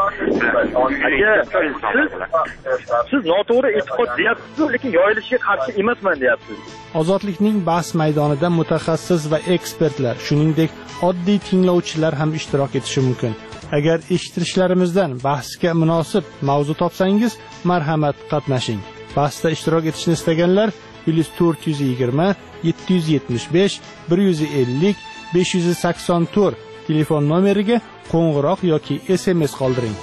Speaker 15: Siz noto'g'ri e'tiqod deyapsiz, lekin yoyilishiga qarshi emasman deyapsiz.
Speaker 1: Ozodlikning bahs maydonida mutaxassis va ekspertlar, shuningdek oddiy tinglovchilar ham ishtirok etishi mumkin. Agar eshittirishlarimizdan bahsga munosib mavzu topsangiz, marhamat qatnashing. Bahsda ishtirok etishni istaganlar plus to'rt yuz yigirma yetti yuz yetmish besh bir yuz ellik besh yuz sakson to'rt telefon nomeriga qo'ng'iroq yoki S M S qoldiring.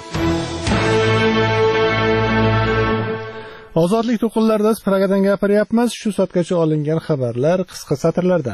Speaker 1: Ozodlik to'qinlarida Pragadan gapiryapmiz. Shu soatgacha olingan xabarlar qisqa satrlarda.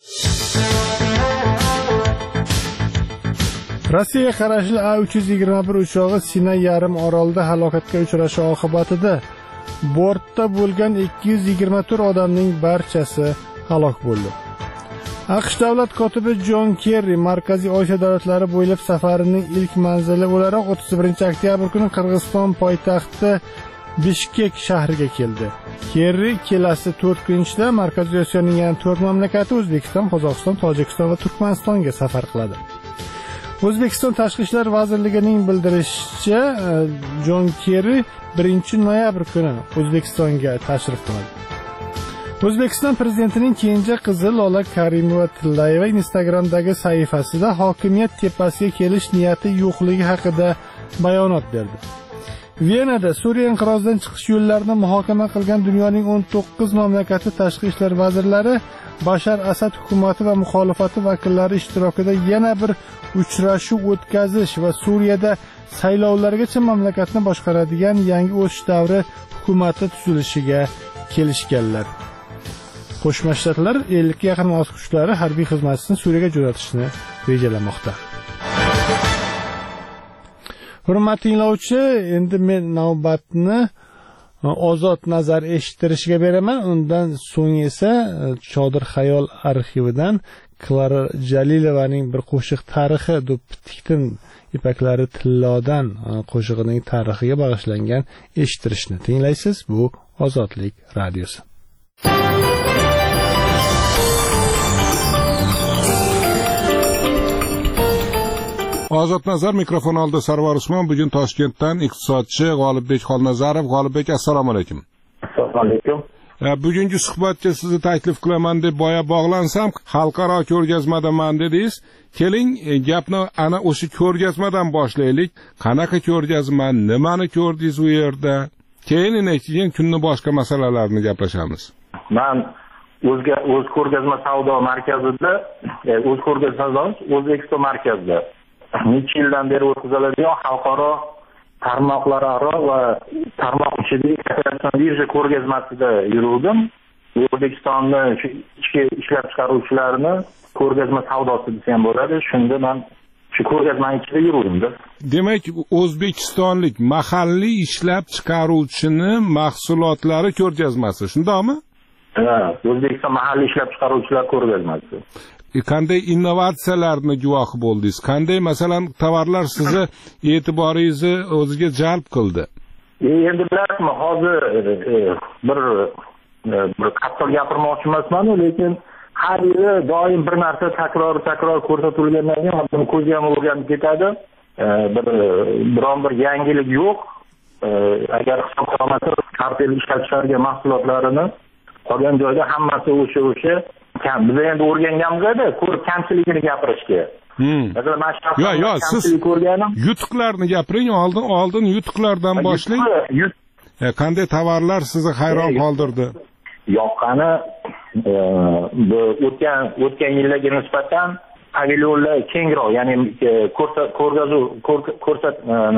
Speaker 1: Rossiyaga qarashli A uch yuz yigirma bir uchog'i Sinay yarim orolida halokatga uchrashi oqibatida bortda bo'lgan ikki yuz yigirma to'rt odamning barchasi halok bo'ldi. AQSh davlat kotibi Jon Kerri Markaziy Osiyo davlatlari bo'ylab safarining ilk manzili o'laroq o'ttiz birinchi oktyabr kuni Qirg'iziston poytaxti Bishkek shahriga keldi. Kerri kelasi to'rt kun ichida Markaziy Osiyoning yana to'rt mamlakati O'zbekiston, Qozog'iston, Tojikiston va Turkmanistonga safar qiladi. O'zbekiston Tashqi ishlar vazirligining bildirishicha, Jon Kerri birinchi noyabr kuni O'zbekistonga tashrif qiladi. O'zbekiston prezidentining kenja qizi Lola Karimova-Tillayeva Instagramdagi sahifasida hokimiyat tepasiga kelish niyati yo'qligi haqida bayonot berdi. Venada Suriya inqirozidan chiqish yo'llarini muhokama qilgan dunyoning o'n to'qqiz mamlakati tashqi ishlar vazirlari Bashar Asad hukumati va muxolifati vakillari ishtirokida yana bir uchrashuv o'tkazish va Suriyada saylovlargacha mamlakatni boshqaradigan yangi o'sish davri hukumati tuzilishiga kelishganlar. Qo'shma Shtatlar ellikga yaqin askar kuchlari harbiy xizmatchisini Suriyaga jo'natishni rejalamoqda. Hurmatli tinglovchi, endi men navbatni Ozod nazar eshittirishiga beraman. Undan so'ng esa Chodir xayol arxividan Klara Jalilovaning bir qo'shiq tarixi do'ptikdan ipaklari tillodan qo'shig'ining tarixiga bag'ishlangan eshittirishni tinglaysiz. Bu Ozodlik radiosi.
Speaker 16: Ozod nazar mikrofon oldida Sarvar Usmon. Bugun Toshkentdan iqtisodchi G'olibbek Xolnazarov. G'olibbek, assalomu alaykum.
Speaker 2: Assalomu alaykum.
Speaker 16: Bugungi suhbatga sizni taklif qilaman deb boya bog'lansam, xalqaro ko'rgazmadaman dedingiz. Keling, gapni ana o'sha ko'rgazmadan boshlaylik. Qanaqa ko'rgazma, nimani ko'rdingiz u yerda? Keyin keyin kunni boshqa masalalarni gaplashamiz.
Speaker 2: Men o'zga o'z ko'rgazma savdo markazida, o'z ko'rgazmamiz O'zbekiston markazida necha yildan beri o'tkaziladigan xalqaro tarmoqlararo va tarmoq ichidagi kooperatsiya birja ko'rgazmasida yurdim. O'zbekistonni ichki ishlab chiqaruvchilarini ko'rgazma savdosi desa ham bo'ladi. Shunda men shu ko'rgazmaning ichida yurdim-da.
Speaker 16: Demak, o'zbekistonlik mahalliy ishlab chiqaruvchini mahsulotlari ko'rgazmasi, shundaymi?
Speaker 2: Ha, O'zbekiston mahalliy ishlab chiqaruvchilar ko'rgazmasi.
Speaker 16: Qanday innovatsiyalarni guvohi bo'ldingiz? Qanday, masalan, tovarlar sizni e'tiboringizni o'ziga jalb qildi?
Speaker 2: Endi bilasizmi, hozir bir bir qattiq gapirmoqchi emasman, lekin har yili doim bir narsa takror-takror ko'rsatilgandan keyin odam ko'zi ham o'rganib ketadi. Bir biron bir yangilik yo'q. Agar hisob qilmasak, kartel ishlab chiqargan mahsulotlarini qolgan joyda hammasi o'sha-o'sha biz endi o'rganganmiz-da, ko'r kamchiligini gapirishga. Masalan, men
Speaker 16: Yo'q, yo'q, siz yutuqlarni gapiring, oldin oldin yutuqlardan boshlang. Qanday tovarlar sizni hayron qoldirdi?
Speaker 2: Yoqqani bu o'tgan o'tgan yillarga nisbatan pavilyonlar kengroq, ya'ni ko'rgazuv ko'rsat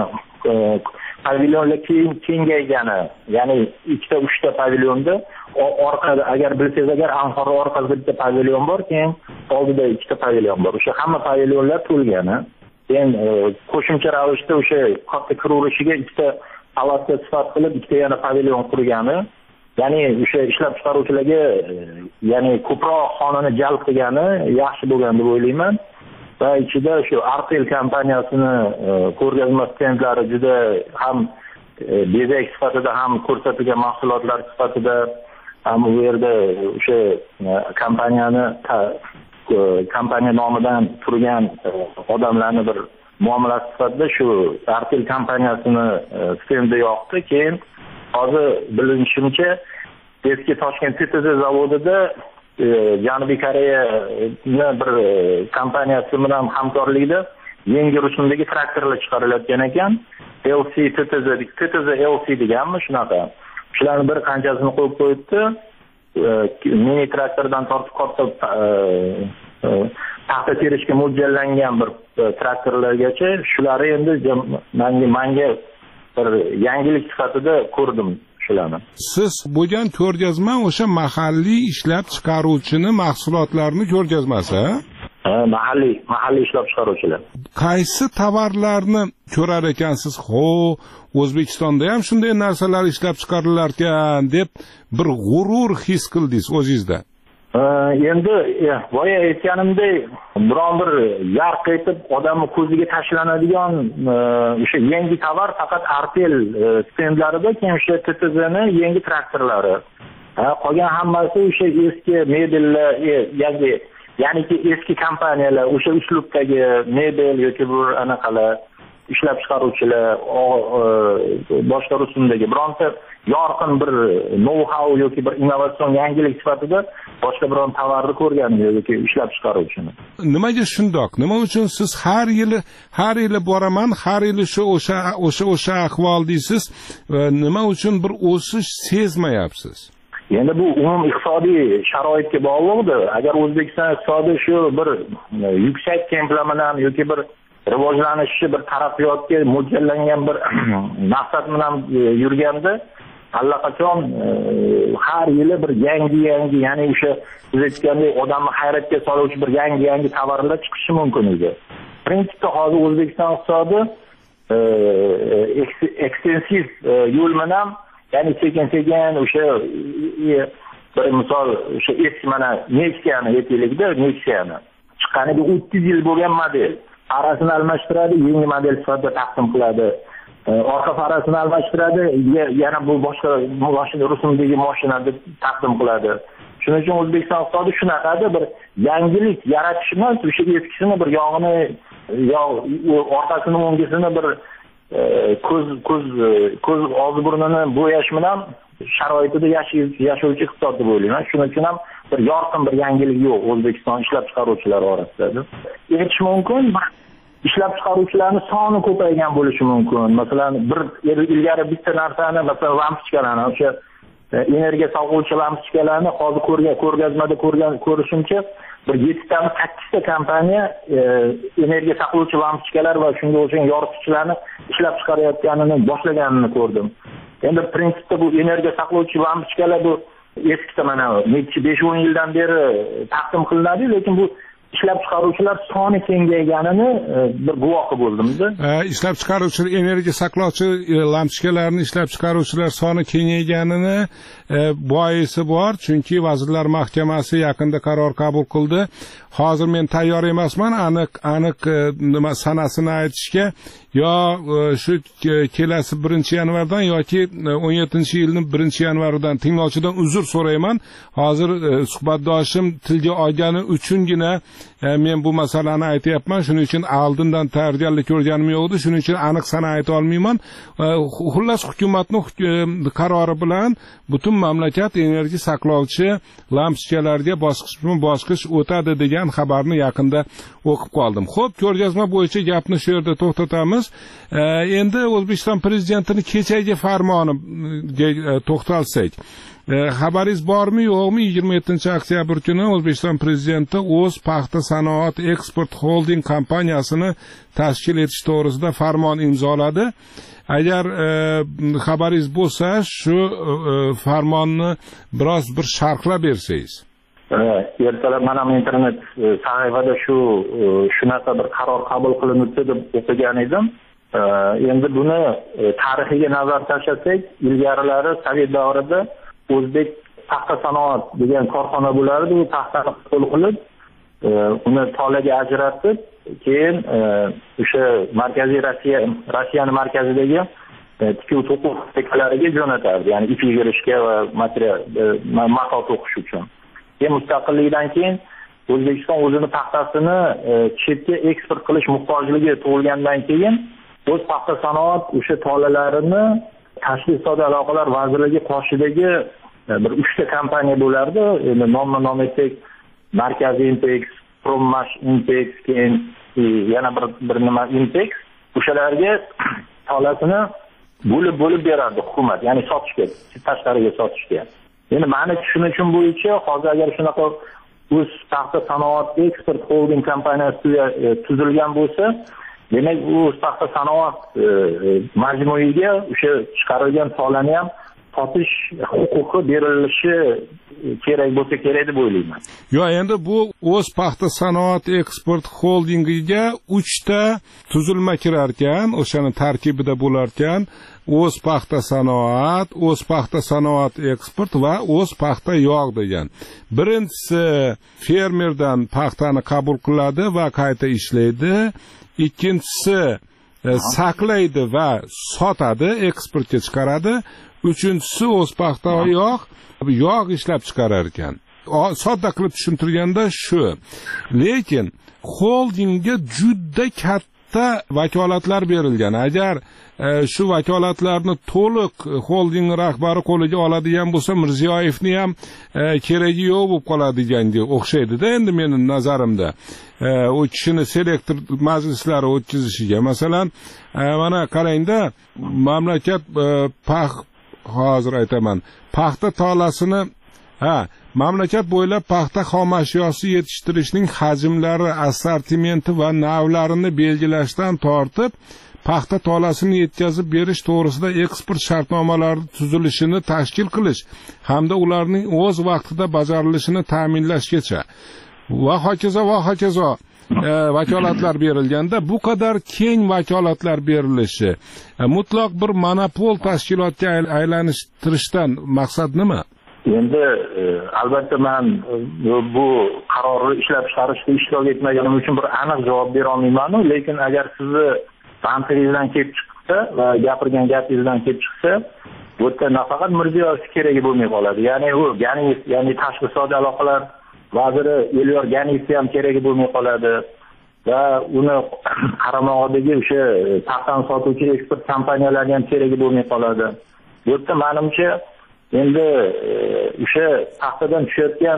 Speaker 2: pavilyonlar kengaygani, ya'ni ikkita uchta pavilyonda orqada agar bilsangiz agar Anhor orqasida bitta pavilyon bor, keyin oldida ikkita pavilyon bor. O'sha hamma pavilyonlar to'lgani. Keyin qo'shimcha ravishda o'sha katta kiraverishiga ikkita palatka sifat qilib ikkita yana pavilyon qurgani. Ya'ni o'sha ishlab chiqaruvchilarga ya'ni ko'proq xonani jalb qilgani yaxshi bo'lgan deb o'ylayman. Va ichida shu Artel kompaniyasini ko'rgazma stendlari juda ham bezak sifatida ham ko'rsatilgan mahsulotlar sifatida ham bu yerda o'sha kompaniyani kompaniya nomidan turgan odamlarni bir muomalasi sifatida shu Artel kompaniyasini stendi yoqdi. Keyin hozir bilinishimcha eski Toshkent T T Z zavodida Janubiy Koreyani bir kompaniyasi bilan hamkorlikda yangi rusumdagi traktorlar chiqarilayotgan ekan. L C T T Z, T T Z L C deganmi shunaqa. Shularning bir qanchasini qo'yib qo'yibdi. Mini traktordan tortib katta paxta terishga mo'ljallangan bir traktorlargacha shularni endi menga menga bir yangilik sifatida ko'rdim shularni.
Speaker 16: Siz bo'lgan ko'rgazma o'sha mahalliy ishlab chiqaruvchini mahsulotlarini ko'rgazmasi,
Speaker 2: ha? Mahalliy, mahalliy ishlab chiqaruvchilar.
Speaker 16: Qaysi tovarlarni ko'rar ekansiz? Ho, O'zbekistonda ham shunday narsalar ishlab chiqarilar ekan deb bir g'urur his qildingiz o'zingizda.
Speaker 17: endi boya aytganimdek biron bir yarq etib odamni ko'ziga tashlanadigan o'sha yangi tovar faqat Artel stendlarida, keyin o'sha T T Z'ni yangi traktorlari. Qolgan hammasi o'sha eski mebellar, yangi ya'niki eski kompaniyalar, o'sha uslubdagi mebel yoki bir anaqalar ishlab chiqaruvchilar, boshqa rusumdagi bironta yorqin bir know-how yoki bir innovatsion yangilik sifatida boshqa biron tovarni ko'rganim yoki ishlab chiqaruvchini.
Speaker 16: Nimaga shundoq? Nima uchun siz har yili har yili boraman, har yili shu o'sha o'sha o'sha ahvol deysiz? Nima uchun bir o'sish sezmayapsiz?
Speaker 17: Endi bu umum iqtisodiy sharoitga bog'liqdir. Agar O'zbekiston iqtisodi shu bir yuksak tempo bilan yoki bir rivojlanishi bir taraqqiyotga mo'ljallangan bir maqsad bilan yurganda allaqachon har yili bir yangi yangi, ya'ni o'sha siz aytgandek odamni hayratga soluvchi bir yangi yangi tovarlar chiqishi mumkin edi. Prinsipda hozir O'zbekiston iqtisodi ekstensiv yo'l bilan, ya'ni sekin sekin o'sha bir misol o'sha eski mana Nexia'ni aytaylikda, Nexia'ni chiqqaniga o'ttiz yil bo'lgan model farasini almashtiradi, yangi model sifatida taqdim qiladi. Orqa farasini almashtiradi, yana bu boshqa mashina rusumdagi mashina deb taqdim qiladi. Shuning uchun O'zbekiston iqtisodi shunaqada bir yangilik yaratish emas, o'sha eskisini bir yog'ini yo orqasini o'ngisini bir ko'z ko'z ko'z og'iz burnini bo'yash bilan sharoitida yashovchi iqtisod deb o'ylayman. Shuning uchun ham bir yorqin bir yangilik yo'q O'zbekiston ishlab chiqaruvchilari orasida. Aytish mumkin, ishlab chiqaruvchilarning soni ko'paygan bo'lishi mumkin. Masalan, bir ilgari bitta narsani, masalan, lampochkalarni, o'sha energiya sog'uvchi lampochkalarni hozir ko'rgan ko'rgazmada ko'rgan ko'rishimcha bir yetti ta sakkiz ta kompaniya energiya saqlovchi lampochkalar va shunga o'xshagan yoritgichlarni ishlab chiqarayotganini boshlaganini ko'rdim. Endi prinsipda bu energiya saqlovchi lampochkalar bu eski mana besh o'n yildan beri taqdim qilinadi, lekin bu ishlab chiqaruvchilar soni kengayganini bir guvohi bo'ldimda.
Speaker 16: Ishlab chiqaruvchilar, energiya saqlovchi lampochkalarni ishlab chiqaruvchilar soni kengayganini boisi bor, chunki Vazirlar Mahkamasi yaqinda qaror qabul qildi. Hozir men tayyor emasman aniq aniq nima sanasini aytishga, yo shu kelasi birinchi yanvardan yoki o'n yettinchi yilning birinchi yanvaridan tinglovchidan uzr so'rayman. Hozir suhbatdoshim tilga olgani uchungina men bu masalani aytyapman. Shuning uchun oldindan tayyorgarlik ko'rganim yo'qdi. Shuning uchun aniq sana ayta olmayman. Xullas hukumatning qarori bilan butun mamlakat energiya saqlovchi lampochkalarga bosqichma-bosqich o'tadi degan xabarni yaqinda o'qib qoldim. Xo'p, ko'rgazma bo'yicha gapni shu yerda to'xtatamiz. Endi O'zbekiston prezidentining kechagi farmoniga to'xtalsak, xabaringiz bormi yo'qmi? yigirma yettinchi oktyabr kuni O'zbekiston prezidenti o'z paxta sanoat eksport holding kompaniyasini tashkil etish to'g'risida farmon imzoladi. Agar xabaringiz bo'lsa, shu farmonni biroz bir sharhlab bersangiz.
Speaker 17: Ertalab mana internet sahifada shu shunaqa bir qaror qabul qilindi deb o'qigan edim. Endi buni tarixiga nazar tashlasak, ilgarilari Sovet davrida O'zbek paxta sanoat degan korxona bo'lardi. U paxtani qo'l qilib, uni tolaga ajratib, keyin o'sha Markaziy Rossiya, Rossiyaning markazidagi tikuv to'quv fabrikalariga jo'natardi, ya'ni ip yig'ishga va material mato to'qish uchun. Keyin mustaqillikdan keyin O'zbekiston o'zini paxtasini chetga eksport qilish muhtojligi tug'ilgandan keyin o'z paxta sanoat o'sha tolalarini Tashqi iqtisodiy aloqalar vazirligi qoshidagi bir uchta kompaniya bo'lardi. Endi nomma nom aytsak, Markaziy Impex, Prommash Impex, keyin yana bir bir nima Impex, o'shalarga tolasini bo'lib-bo'lib berardi hukumat, ya'ni sotishga, tashqariga sotishga. Endi meni tushunishim bo'yicha hozir agar shunaqa o'z paxta sanoat eksport holding kompaniyasi tuzilgan bo'lsa, demak u paxta sanoat majmuiga o'sha chiqarilgan tolani ham sotish huquqi berilishi kerak bo'lsa kerak deb o'ylayman.
Speaker 16: Yo, endi bu o'z paxta sanoat eksport xoldingiga uchta tuzilma kirar ekan, o'shani tarkibida bo'lar ekan. O'z paxta sanoat, o'z paxta sanoat eksport va o'z paxta yog' degan. Birinchisi fermerdan paxtani qabul qiladi va qayta ishlaydi. Ikkinchisi saqlaydi va sotadi, eksportga chiqaradi. Uchinchisi o'z paxta yog', yog' ishlab chiqarar ekan. Sodda qilib tushuntirganda shu. Lekin xoldingga juda katta vakolatlar berilgan. Agar shu vakolatlarni to'liq xolding rahbari qo'liga oladigan bo'lsa, Mirziyoyevni ham keragi yo'q bo'lib qoladiganga o'xshaydi-da endi mening nazarimda. U kishini selektor majlislari o'tkazishiga, masalan, mana qarangda, mamlakat pax hozir aytaman, paxta tolasini ha, mamlakat bo'ylab paxta xom ashyosi yetishtirishning hajmlari, assortimenti va navlarini belgilashdan tortib paxta tolasini yetkazib berish to'g'risida eksport shartnomalari tuzilishini tashkil qilish hamda ularning o'z vaqtida bajarilishini ta'minlashgacha va hokazo va hokazo e, vakolatlar berilganda, bu qadar keng vakolatlar berilishi e, mutlaq bir monopol tashkilotga aylantirishdan maqsad nima?
Speaker 17: Endi albatta men bu qarorni ishlab chiqarishda ishtirok etmaganim uchun bir aniq javob bera olmayman, lekin agar sizni mantig'ingizdan kelib chiqsa va gapirgan gapingizdan kelib chiqsa, bu yerda nafaqat Mirziyoyev keragi bo'lmay qoladi. Ya'ni u Ganiyev, ya'ni tashqi iqtisodiy aloqalar vaziri Elyor Ganiyevga ham keragi bo'lmay qoladi va uni qaramog'idagi o'sha paxtani sotuvchi eksport kompaniyalari ham keragi bo'lmay qoladi. Bu yerda menimcha endi o'sha paxtadan tushayotgan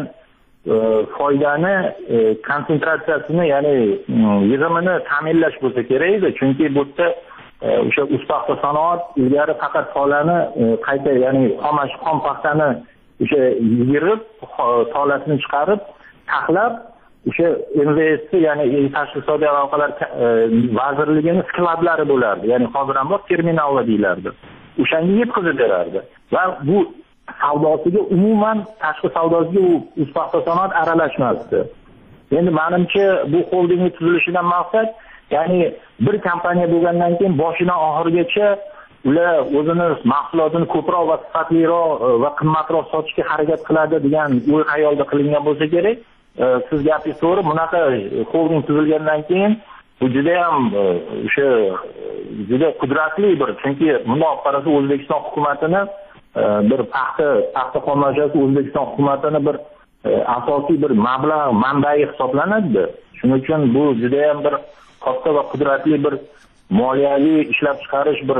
Speaker 17: foydani konsentratsiyasini, ya'ni yig'imini ta'minlash bo'lsa kerak edi, chunki bu yerda o'sha uspaxta sanoat ilgari faqat tolani qayta, ya'ni xom xom paxtani o'sha yig'ib, tolasini chiqarib, taxlab o'sha M V S, ya'ni tashqi iqtisodiy aloqalar vazirligining sklablari bo'lardi, ya'ni hozir ham bor terminallar deyilardi. O'shanga yetkazib berardi va bu savdosiga umuman tashqi savdosiga u uspaxta sanoat aralashmasdi. Endi menimcha bu xoldingning tuzilishidan maqsad, ya'ni bir kompaniya bo'lgandan keyin boshidan oxirigacha ular o'zini mahsulotini ko'proq va sifatliroq va qimmatroq sotishga harakat qiladi degan o'y xayolda qilingan bo'lsa kerak. Siz gapingiz to'g'ri, bunaqa xolding tuzilgandan keyin bu juda ham o'sha juda qudratli bir, chunki bundoq qarasa O'zbekiston hukumatini bir paxta paxta xomashyosi O'zbekiston hukumatini bir asosiy bir mablag' manbai hisoblanadi. Shuning uchun bu juda ham bir katta va qudratli bir moliyaviy ishlab chiqarish bir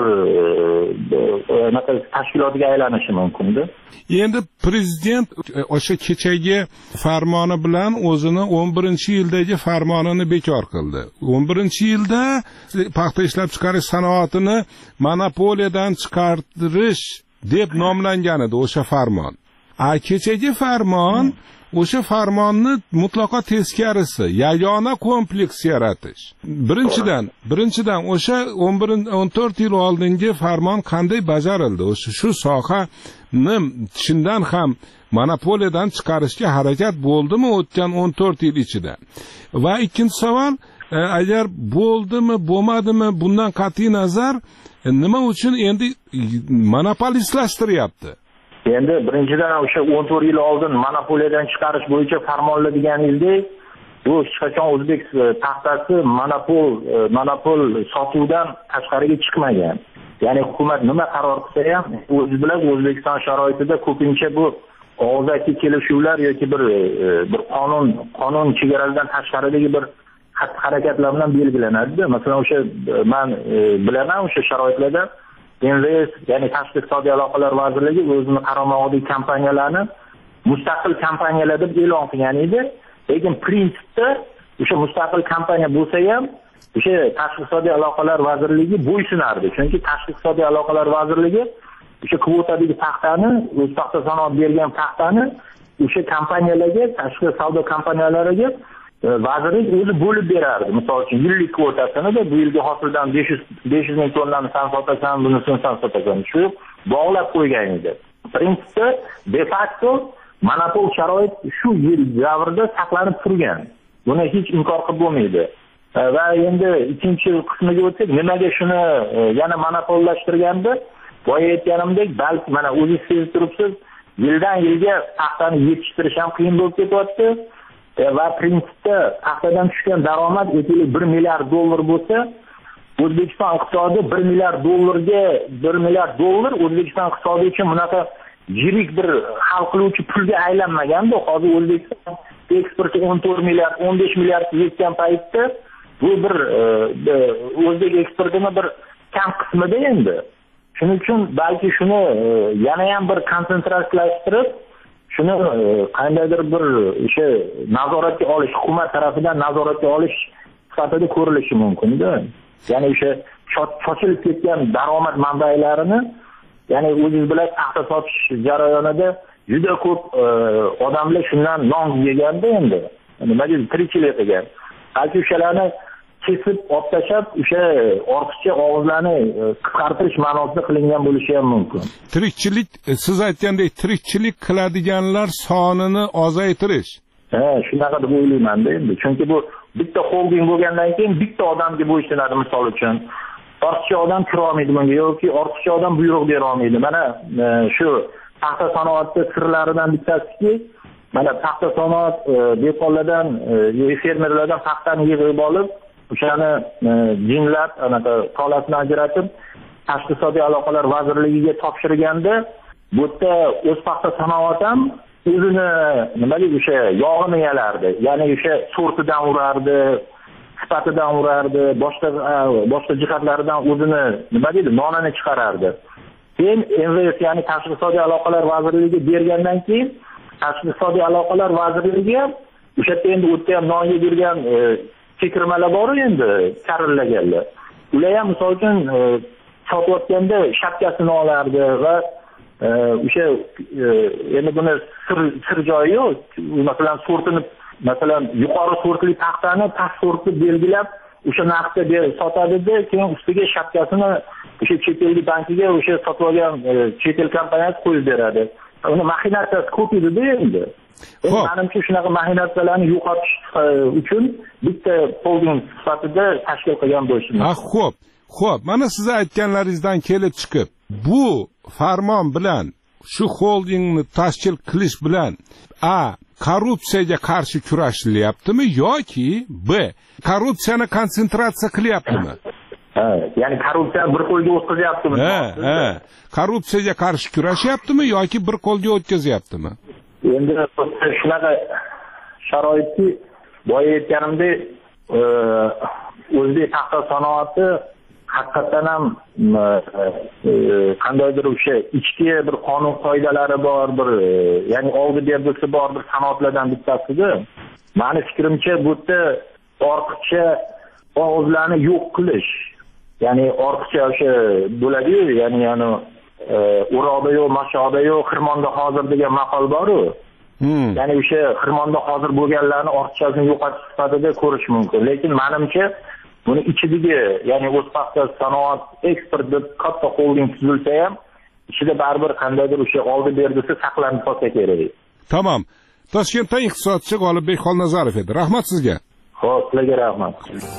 Speaker 17: anaqa tashkilotiga aylanishi mumkin-da.
Speaker 16: Endi prezident o'sha kechagi farmoni bilan o'zini o'n birinchi yildagi farmonini bekor qildi. o'n birinchi yilda paxta ishlab chiqarish sanoatini monopoliyadan chiqarish deb nomlangan edi o'sha farmon. A kechagi farmon o'sha farmonni mutlaqo teskarisi, yagona kompleks yaratish. Birinchidan, birinchidan o'sha o'n to'rt yil oldingi farmon qanday bajarildi? O'sha shu sohani chindan ham monopoliyadan chiqarishga harakat bo'ldimi o'tgan o'n to'rt yil ichida? Va ikkinchi savol, agar bo'ldimi, bo'lmadimi, bundan qat'iy nazar nima uchun endi monopolistlashtiryapti?
Speaker 17: Endi birinchidan o'sha o'n to'rt yil oldin monopoliyadan chiqarish bo'yicha farmonlar deganingizdek, bu hech qachon o'zbek paxtasi monopol monopol sotuvdan tashqariga chiqmagan. Ya'ni hukumat nima qaror qilsa ham, o'zi bilan O'zbekiston sharoitida ko'pincha bu og'zaki kelishuvlar yoki bir bir qonun qonun chegarasidan tashqaridagi bir xatti-harakatlar bilan belgilanadi. Masalan, o'sha men bilaman o'sha sharoitlarda M V S, ya'ni tashqi iqtisodiy aloqalar vazirligi o'zini qaramog'idagi kompaniyalarni mustaqil kompaniyalar deb e'lon qilgan edi. Lekin prinsipda o'sha mustaqil kompaniya bo'lsa ham o'sha tashqi iqtisodiy aloqalar vazirligi bo'ysunardi. Chunki tashqi iqtisodiy aloqalar vazirligi o'sha kvotadagi paxtani, o'z paxta sanoat bergan paxtani o'sha kompaniyalarga, tashqi savdo kompaniyalariga vazirlik o'zi bo'lib berardi. Misol uchun yillik kvotasini da bu yilgi hosildan besh yuz ming tonnani san sotasan, bunisini san sotasan. Shu bog'lab qo'ygan edi. prinsipda de facto monopol sharoit shu yil davrida saqlanib turgan. Buni hech inkor qilib bo'lmaydi. Va endi ikkinchi qismiga o'tsak, nimaga shuni yana monopollashtirganda, boya aytganimdek, balki mana o'zingiz sezib turibsiz, yildan yilga paxtani yetishtirish ham qiyin bo'lib ketyapti. Va prinsipda paxtadan tushgan daromad aytaylik bir milliard dollar bo'lsa, O'zbekiston iqtisodi bir milliard dollarga bir milliard dollar O'zbekiston iqtisodi uchun bunaqa yirik bir hal qiluvchi pulga aylanmaganda, hozir O'zbekiston eksporti o'n to'rt milliard, o'n besh milliard yetgan paytda bu bir o'zbek eksportining bir kam qismida endi. Shuning uchun balki shuni yana ham bir konsentratsiyalashtirib, shuni qandaydir bir o'sha nazoratga olish, hukumat tarafidan nazoratga olish sifatida ko'rilishi mumkin-da. Ya'ni o'sha chochilib ketgan daromad manbalarini, ya'ni o'zingiz bilan paxta sotish jarayonida juda ko'p odamlar shundan non yeganda endi. Nima deydi, tirikchilik qilgan. Balki o'shalarni kesib, olib tashlab, o'sha ortiqcha og'izlarni qisqartirish ma'nosida qilingan bo'lishi ham mumkin.
Speaker 16: Tirikchilik, siz aytgandek, tirikchilik qiladiganlar sonini ozaytirish.
Speaker 17: Ha, shunaqa deb o'ylayman-da endi. Chunki bu bitta holding bo'lgandan keyin bitta odamga bo'ysunadi, misol uchun. Ortiqcha odam kira olmaydi bunga yoki ortiqcha odam buyruq bera olmaydi. Mana shu paxta sanoati sirlaridan bittasiki, mana paxta sanoat dehqonlardan, fermerlardan paxtani yig'ib olib, o'shani jinlab, anaqa tolasini ajratib, Tashqi iqtisodiy aloqalar vazirligiga topshirganda, bu yerda o'z paxta sanoati ham o'zini nima deydi, o'sha yog'ini yalardi. Ya'ni o'sha sortidan urardi, sifatidan urardi, boshqa boshqa jihatlaridan o'zini nima deydi, nonini chiqarardi. Keyin M V S, ya'ni Tashqi iqtisodiy aloqalar vazirligiga bergandan keyin Tashqi iqtisodiy aloqalar vazirligi ham o'sha yerda endi o'tda ham non yeb yurgan chekirmalar bor endi, karillaganlar. Ular ham misol uchun sotayotganda shapkasini olardi va o'sha endi buni sir sir joyi yo'q. Masalan, sortini, masalan, yuqori sortli paxtani past sortli belgilab, o'sha narxda sotadi-da, keyin ustiga shapkasini o'sha chet ellik bankiga o'sha sotib olgan chet el kompaniyasi qo'yib beradi. Uni maxinatsiyasi ko'p edi-da endi. Menimcha shunaqa maxinatsiyalarni yo'qotish uchun bitta holding sifatida tashkil qilgan bo'lishi mumkin.
Speaker 16: Ha, xo'p. Xo'p, mana siz aytganlaringizdan kelib chiqib, bu farmon bilan shu holdingni tashkil qilish bilan a korrupsiyaga qarshi kurashilyaptimi yoki b korrupsiyani konsentratsiya qilyaptimi?
Speaker 17: Ha, ya'ni korrupsiyani bir qo'lga o'tkazyaptimi?
Speaker 16: Ha, ha. Korrupsiyaga qarshi kurashyaptimi yoki bir qo'lga o'tkazyaptimi?
Speaker 17: Endi shunaqa sharoitki, boya aytganimdek, o'zbek paxta sanoati haqiqatan ham qandaydir o'sha ichki bir qonun qoidalari bor, bir ya'ni oldi berdisi bor bir sanoatlardan bittasida. Meni fikrimcha bu yerda ortiqcha og'izlarni yo'q qilish, ya'ni ortiqcha o'sha bo'ladi-yu, ya'ni ya'ni Uroqda yo'q, Mashhurda yo'q, Xirmonda hozir degan maqol bor-ku. Ya'ni o'sha Xirmonda hozir bo'lganlarni ortiqchasini yo'qotish sifatida ko'rish mumkin. Lekin menimcha buni ichidagi, ya'ni o'z paxta sanoat eksport deb katta holding tuzilsa ham, ichida baribir qandaydir o'sha oldi berdisi saqlanib qolsa kerak.
Speaker 16: Tamam. Toshkentdan iqtisodchi G'olibbek Xolnazarov edi. Rahmat sizga.
Speaker 17: Xo'p, sizlarga rahmat.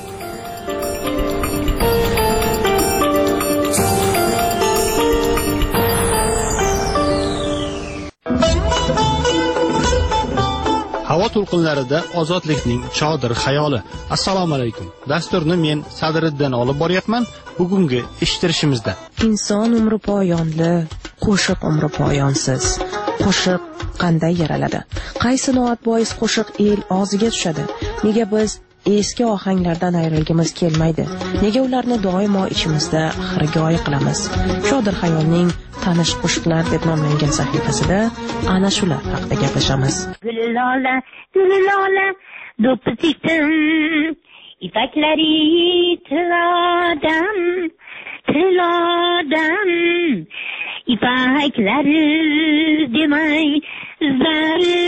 Speaker 1: Havo to'lqinlarida ozodlikning chodir xayoli. Assalomu alaykum. Dasturni men Sadriddin olib boryapman. Bugungi eshittirishimizda
Speaker 18: inson umri poyonli, qo'shiq umri poyonsiz. Qo'shiq qanday yaraladi? Qaysi noat bois qo'shiq el og'ziga tushadi? Nega biz eski ohanglardan ayrilgimiz kelmaydi? Nega ularni doimo ichimizda xirgoyi qilamiz? Chodir xayolning tanish qo'shiqlar deb nomlangan sahifasida ana shular haqida gaplashamiz.
Speaker 19: Gullola, gullola, do'ppitim, ipaklari tilodam, tilodam, ipaklari demay, zari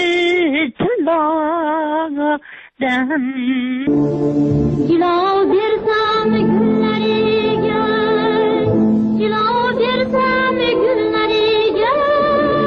Speaker 19: tilodam. Jilov bersam gullariga, jilov bersam gullariga,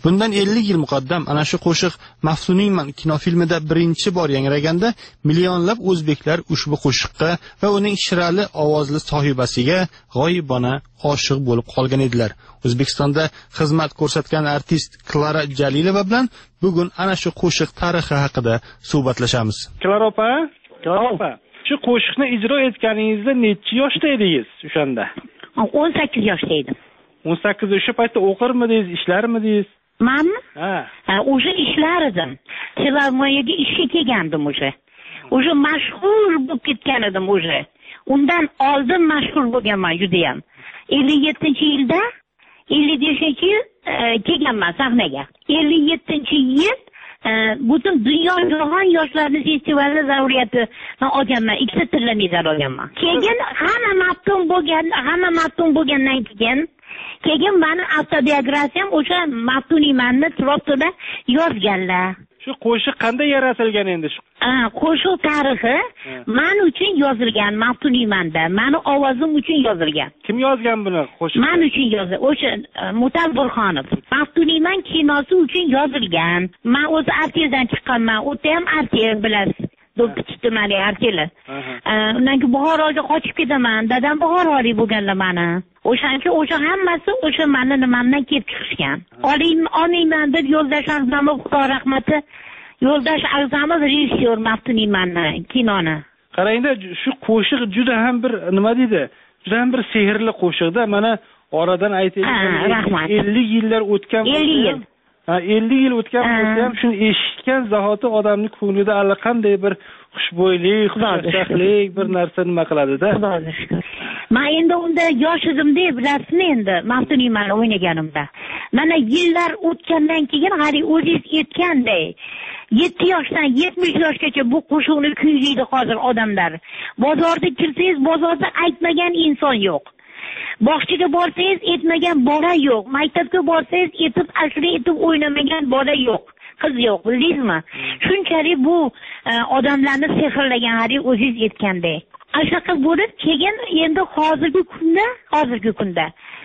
Speaker 1: Bundan ellik yil muqaddam ana shu qo'shiq Maftuniyman kinofilmida birinchi bor yangraganda millionlab o'zbeklar ushbu qo'shiqqa va uning shirali ovozli sohibasiga g'oyibona oshiq bo'lib qolgan edilar. O'zbekistonda xizmat ko'rsatgan artist Klara Jalilova bilan bugun ana shu qo'shiq tarixi haqida suhbatlashamiz.
Speaker 20: Klara opa, Klara opa, shu qo'shiqni ijro etganingizda necha yoshda edingiz o'shanda?
Speaker 19: o'n sakkiz yoshda edim.
Speaker 20: o'n sakkiz o'sha paytda o'qirmidingiz, ishlarmidingiz?
Speaker 19: Manmi?
Speaker 20: Ha.
Speaker 19: O'sha ishlar edim. Filharmoniyaga ishga kelgandim o'sha. O'sha mashhur bo'lib ketgan edim o'sha. Undan oldin mashhur bo'lganman juda ham. ellik yettinchi yilda ellik beshinchi yil kelganman sahnaga. ellik yettinchi yil butun dunyo jahon yoshlarning festivali zauriyatini olganman. Ikkita tilla medal olganman. Keyin hamma maftun bo'lgan, hamma maftun bo'lgandan keyin keyin meni avtobiografiyam o'sha Maftuniymanni Troptoda yozganlar.
Speaker 20: Shu qo'shiq qanday yaratilgan endi shu?
Speaker 19: Qo'shiq tarixi men uchun yozilgan Maftuniymanda. Meni ovozim uchun yozilgan.
Speaker 20: Kim yozgan buni qo'shiq?
Speaker 19: Men uchun yozilgan. O'sha Mutal Burxonov. Maftuniyman kinosi uchun yozilgan. Men o'zi arteldan chiqqanman. O'ta ham artel bilasiz. Do'ppichtimali arteli. Undan keyin Buxoroga qochib ketaman. Dadam Buxorolik bo'lganlar meni. O'shancha o'sha hammasi o'sha meni nimamdan kelib chiqishgan. Olmayman deb yo'ldosh A'zamov, Xudo rahmati, yo'ldosh A'zamov rejissyor Maftuniymanni kinoni.
Speaker 20: Qarangda, shu qo'shiq juda ham bir nima deydi? Juda ham bir sehrli qo'shiqda. Mana oradan aytaylik, ellik yillar o'tgan
Speaker 19: ellik yil.
Speaker 20: Ha, ellik yil o'tgan bo'lsa ham shuni eshitgan zahoti odamning ko'nglida allaqanday bir xushbo'ylik, xushchaqchaqlik bir narsa nima qiladi-da.
Speaker 19: Xudoga shukr. Men endi unda yosh edim-da, bilasizmi endi Maftuniymanni o'ynaganimda. Mana yillar o'tgandan keyin hali o'zingiz aytganday yetti yoshdan yetmish yoshgacha bu qo'shiqni kuylaydi hozir odamlar. Bozorda kirsangiz, bozorda aytmagan inson yo'q. Bog'chaga borsangiz aytmagan bola yo'q. Maktabga borsangiz aytib, ashula aytib o'ynamagan bola yo'q. Qiz yo'q, bildingizmi? Shunchalik bu odamlarni sehrlagan hali o'zingiz aytganday. Ashaqa bo'lib keyin endi hozirgi kunda, hozirgi kunda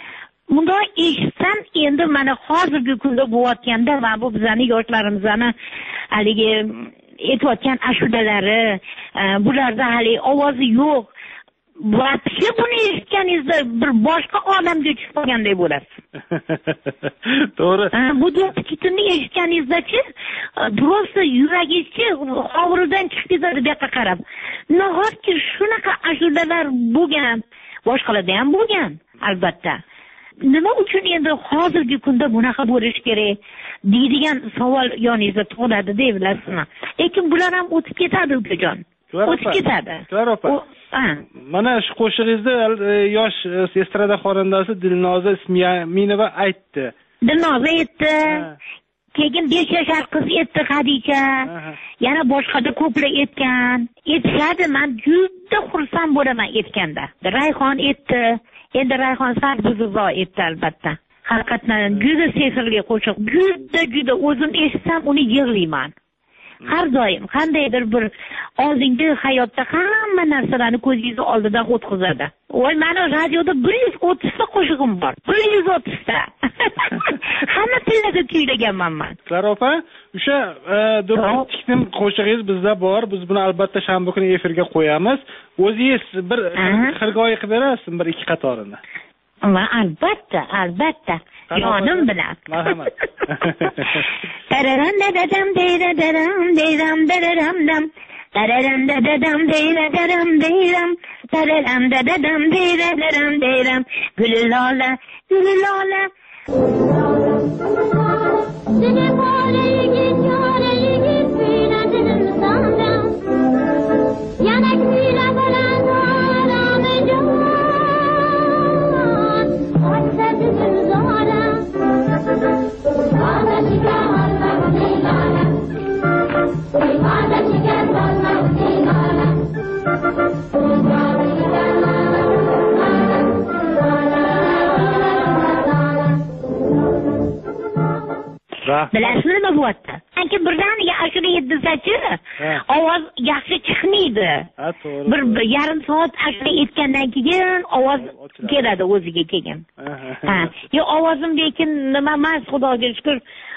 Speaker 19: bunday eshitsam endi mana hozirgi kunda bo'layotganda va bu bizning yoshlarimizni haligi aytayotgan ashulalari, bularda hali ovozi yo'q. Vaqti buni eshitganingizda bir boshqa olamga tushib qolganday bo'lasiz.
Speaker 20: To'g'ri.
Speaker 19: Bu do'ppichni eshitganingizda-chi, просто yuragingizchi hovuridan chiqib ketadi bu yoqqa qarab. Nahotki shunaqa ashulalar bo'lgan, boshqalarda ham bo'lgan, albatta. Nima uchun endi hozirgi kunda bunaqa bo'lish kerak deydigan savol yoningizda tug'iladi deb bilasizmi? Lekin bular ham o'tib ketadi, ukajon. O'tib ketadi.
Speaker 20: Klara opa. Mana shu qo'shig'ingizda yosh estrada xonandasi Dilnoza Ismoilova aytdi.
Speaker 19: Dilnoza aytdi. Keyin besh yashar qiz aytdi Xadicha. Yana boshqada ko'plar aytgan. Aytishadi, men juda xursand bo'laman aytganda. Rayhon aytdi. Endi Rayhon Sarbuzova aytdi albatta. Haqiqatan juda sehrli qo'shiq. Juda juda o'zim eshitsam uni yig'layman. Har doim qandaydir bir oldingi hayotda hamma narsalarni ko'zingiz oldidan o'tkazadi. Voy, meni radioda bir yuz o'ttiz ta qo'shig'im bor. bir yuz o'ttiz ta. Hamma tillarda kuylaganman men.
Speaker 20: Klara opa, o'sha do'ppichning qo'shig'ingiz bizda bor. Biz buni albatta shanba kuni efirga qo'yamiz. O'zingiz bir xirgoyi qilib berasizmi bir ikki qatorini?
Speaker 19: Va albatta, albatta. Yonim bilan.
Speaker 20: Marhamat.
Speaker 19: Tararam dadam deyram deyram deyram dam. Tararam dadam deyram deyram. Tararam dadam deyram deyram. Gül lola, gül lola. Seni böyle git, böyle git, büyüledim sana. Yanak büyüle falan ağlamayacağım. Hasretim zora. Bana çıkar Allah dilala. Bana çıkar Allah dilala. Bilasizmi nima bo'lyapti? Anki birdaniga ashula yetdisachi, ovoz yaxshi chiqmaydi. Bir yarim soat ashula aytgandan keyin ovoz keladi o'ziga keyin. Ha, yo ovozim lekin nima emas, Xudoga shukr,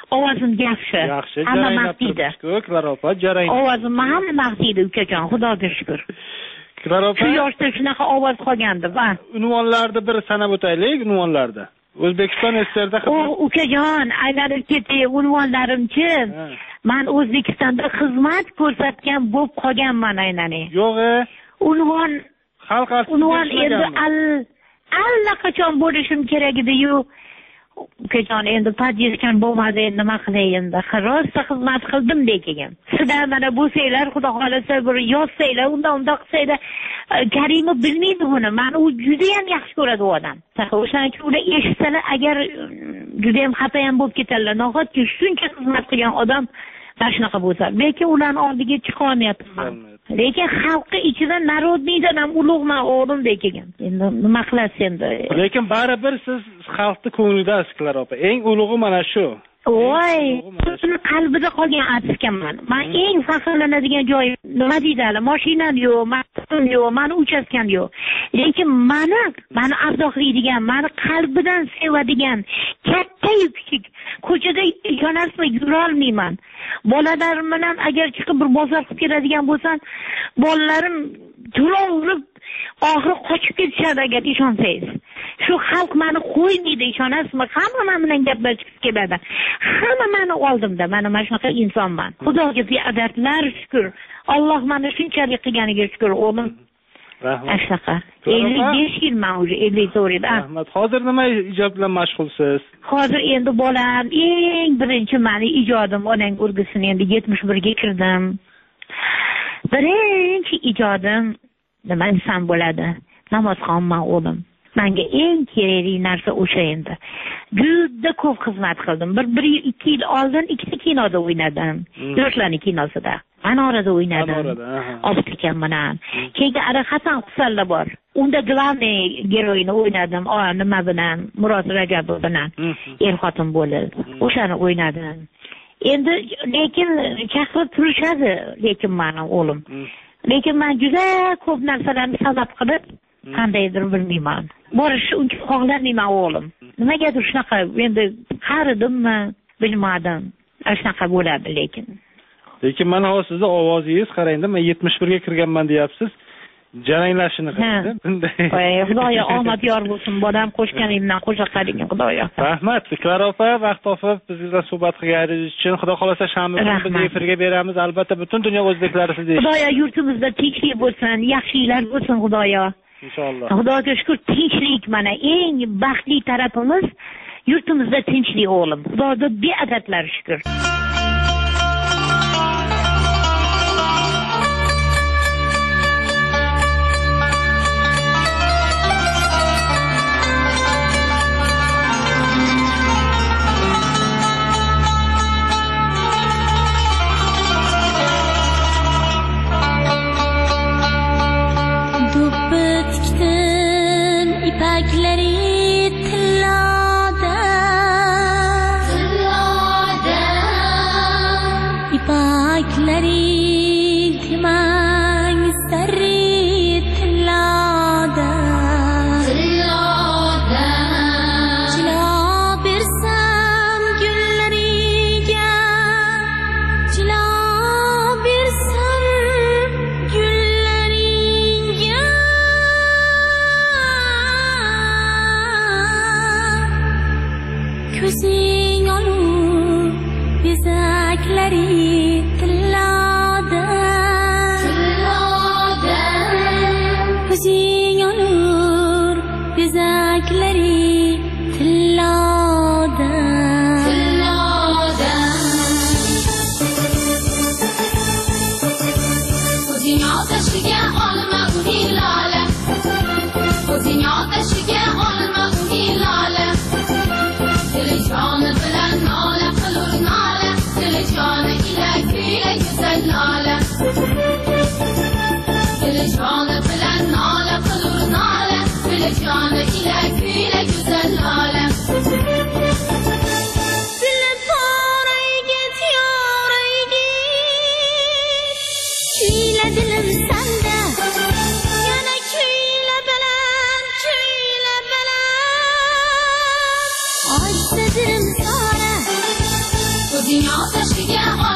Speaker 19: Ovozim yaxshi.
Speaker 20: Yaxshi.
Speaker 19: Hamma maqtaydi.
Speaker 20: Klara opa, jarang.
Speaker 19: Ovozim hamma maqtaydi ukajon, xudoga shukr.
Speaker 20: Klara opa.
Speaker 19: Shu yoshda shunaqa ovoz qolgandi, va
Speaker 20: unvonlarni bir sanab o'taylik, unvonlarda. O'zbekiston S S R'da
Speaker 19: o ukajon, aylanib ketay, unvonlarimchi. Men O'zbekistonda xizmat ko'rsatgan bo'lib qolganman aylanay.
Speaker 20: Yo'q-e.
Speaker 19: Unvon
Speaker 20: xalq artisti.
Speaker 19: Unvon endi al allaqachon bo'lishim kerak edi-yu. Ukajon endi podyezdkan bo'lmadi, endi nima qilay endi? Rosa xizmat qildim lekin. Sizlar mana bo'lsanglar, xudo xolasa bir yozsanglar, unda unda qilsanglar, Karimov bilmaydi buni. Meni u juda ham yaxshi ko'radi u odam. O'shaning uchun ular eshitsalar, agar juda ham xafa ham bo'lib ketadilar. Nahotki shuncha xizmat qilgan odam mana shunaqa bo'lsa, lekin ularning oldiga chiqa olmayapman. Lekin xalqi ichida narodniydan ham ulug'man o'g'lim lekin. Endi nima qilasiz endi?
Speaker 20: Lekin baribir siz xalqning ko'nglidasiz, Klara opa. Eng ulug'i mana shu.
Speaker 19: Voy, sizni qalbida qolgan artistman. Men eng faxrlanadigan joyim nima deydilar? Mashinam yo'q, maqsadim yo'q, meni uchastkam yo'q. Lekin meni, meni ardoqlaydigan, meni qalbidan sevadigan, katta-yu kichik, ko'chada ishonasizmi, yura olmayman. Bolalarim bilan agar chiqib bir bozor qilib keladigan bo'lsam, bolalarim to'lov urib oxiri qochib ketishadi agar ishonsangiz. Shu xalq meni qo'ymaydi, ishonasizmi? Hamma men bilan gaplashib keladi. Hamma meni oldimda, mana mana shunaqa insonman. Xudoga beadablar shukr. Alloh meni shunchalik qilganiga shukr, o'g'lim.
Speaker 20: Rahmat.
Speaker 19: Shunaqa. ellik besh yilman уже, ellik to'rt.
Speaker 20: Rahmat. Hozir nima ijod bilan mashg'ulsiz?
Speaker 19: Hozir endi bolam eng birinchi meni ijodim onang urg'isini endi yetmish birga kirdim. Birinchi ijodim nima desam bo'ladi? Namozxonman o'g'lim. Menga eng kerakli narsa o'sha endi. Juda ko'p xizmat qildim. Bir bir ikki yil oldin ikkita kinoda o'ynadim. Yoshlarning kinosida. Anorada o'ynadim. Obtikam bilan. Keyin ara Hasan Husanla bor. Unda glавный geroyini o'ynadim. O nima bilan? Murod Rajabov bilan. Er xotin bo'lib. O'shani o'ynadim. Endi lekin chaqirib turishadi, lekin meni o'g'lim. Lekin men juda ko'p narsalarni sabab qilib qandaydir bilmayman. Borish uncha xohlamayman o'g'lim. Nimagadir shunaqa endi qaridimmi, bilmadim. Shunaqa bo'ladi lekin.
Speaker 20: Lekin mana hozir sizning ovozingiz qarangda, men yetmish birga kirganman deyapsiz. Jaranglashini qarangda.
Speaker 19: Voy, Xudoyo omad yor bo'lsin, bolam qo'shganingdan qo'sha qaling, Xudoyo.
Speaker 20: Rahmat, Klara opa, vaqt topib biz bilan suhbat qilganingiz uchun. Xudo xolasa shanba kuni biz efirga beramiz. Albatta butun dunyo o'zbeklari sizni eshitadi.
Speaker 19: Xudoyo yurtimizda tinchlik bo'lsin, yaxshiliklar bo'lsin, Xudoyo.
Speaker 20: Inshaalloh.
Speaker 19: Xudoga shukr, tinchlik mana eng baxtli tarafimiz yurtimizda tinchlik o'g'lim. Xudoga beadadlar shukr.
Speaker 21: Dünya ateşliğe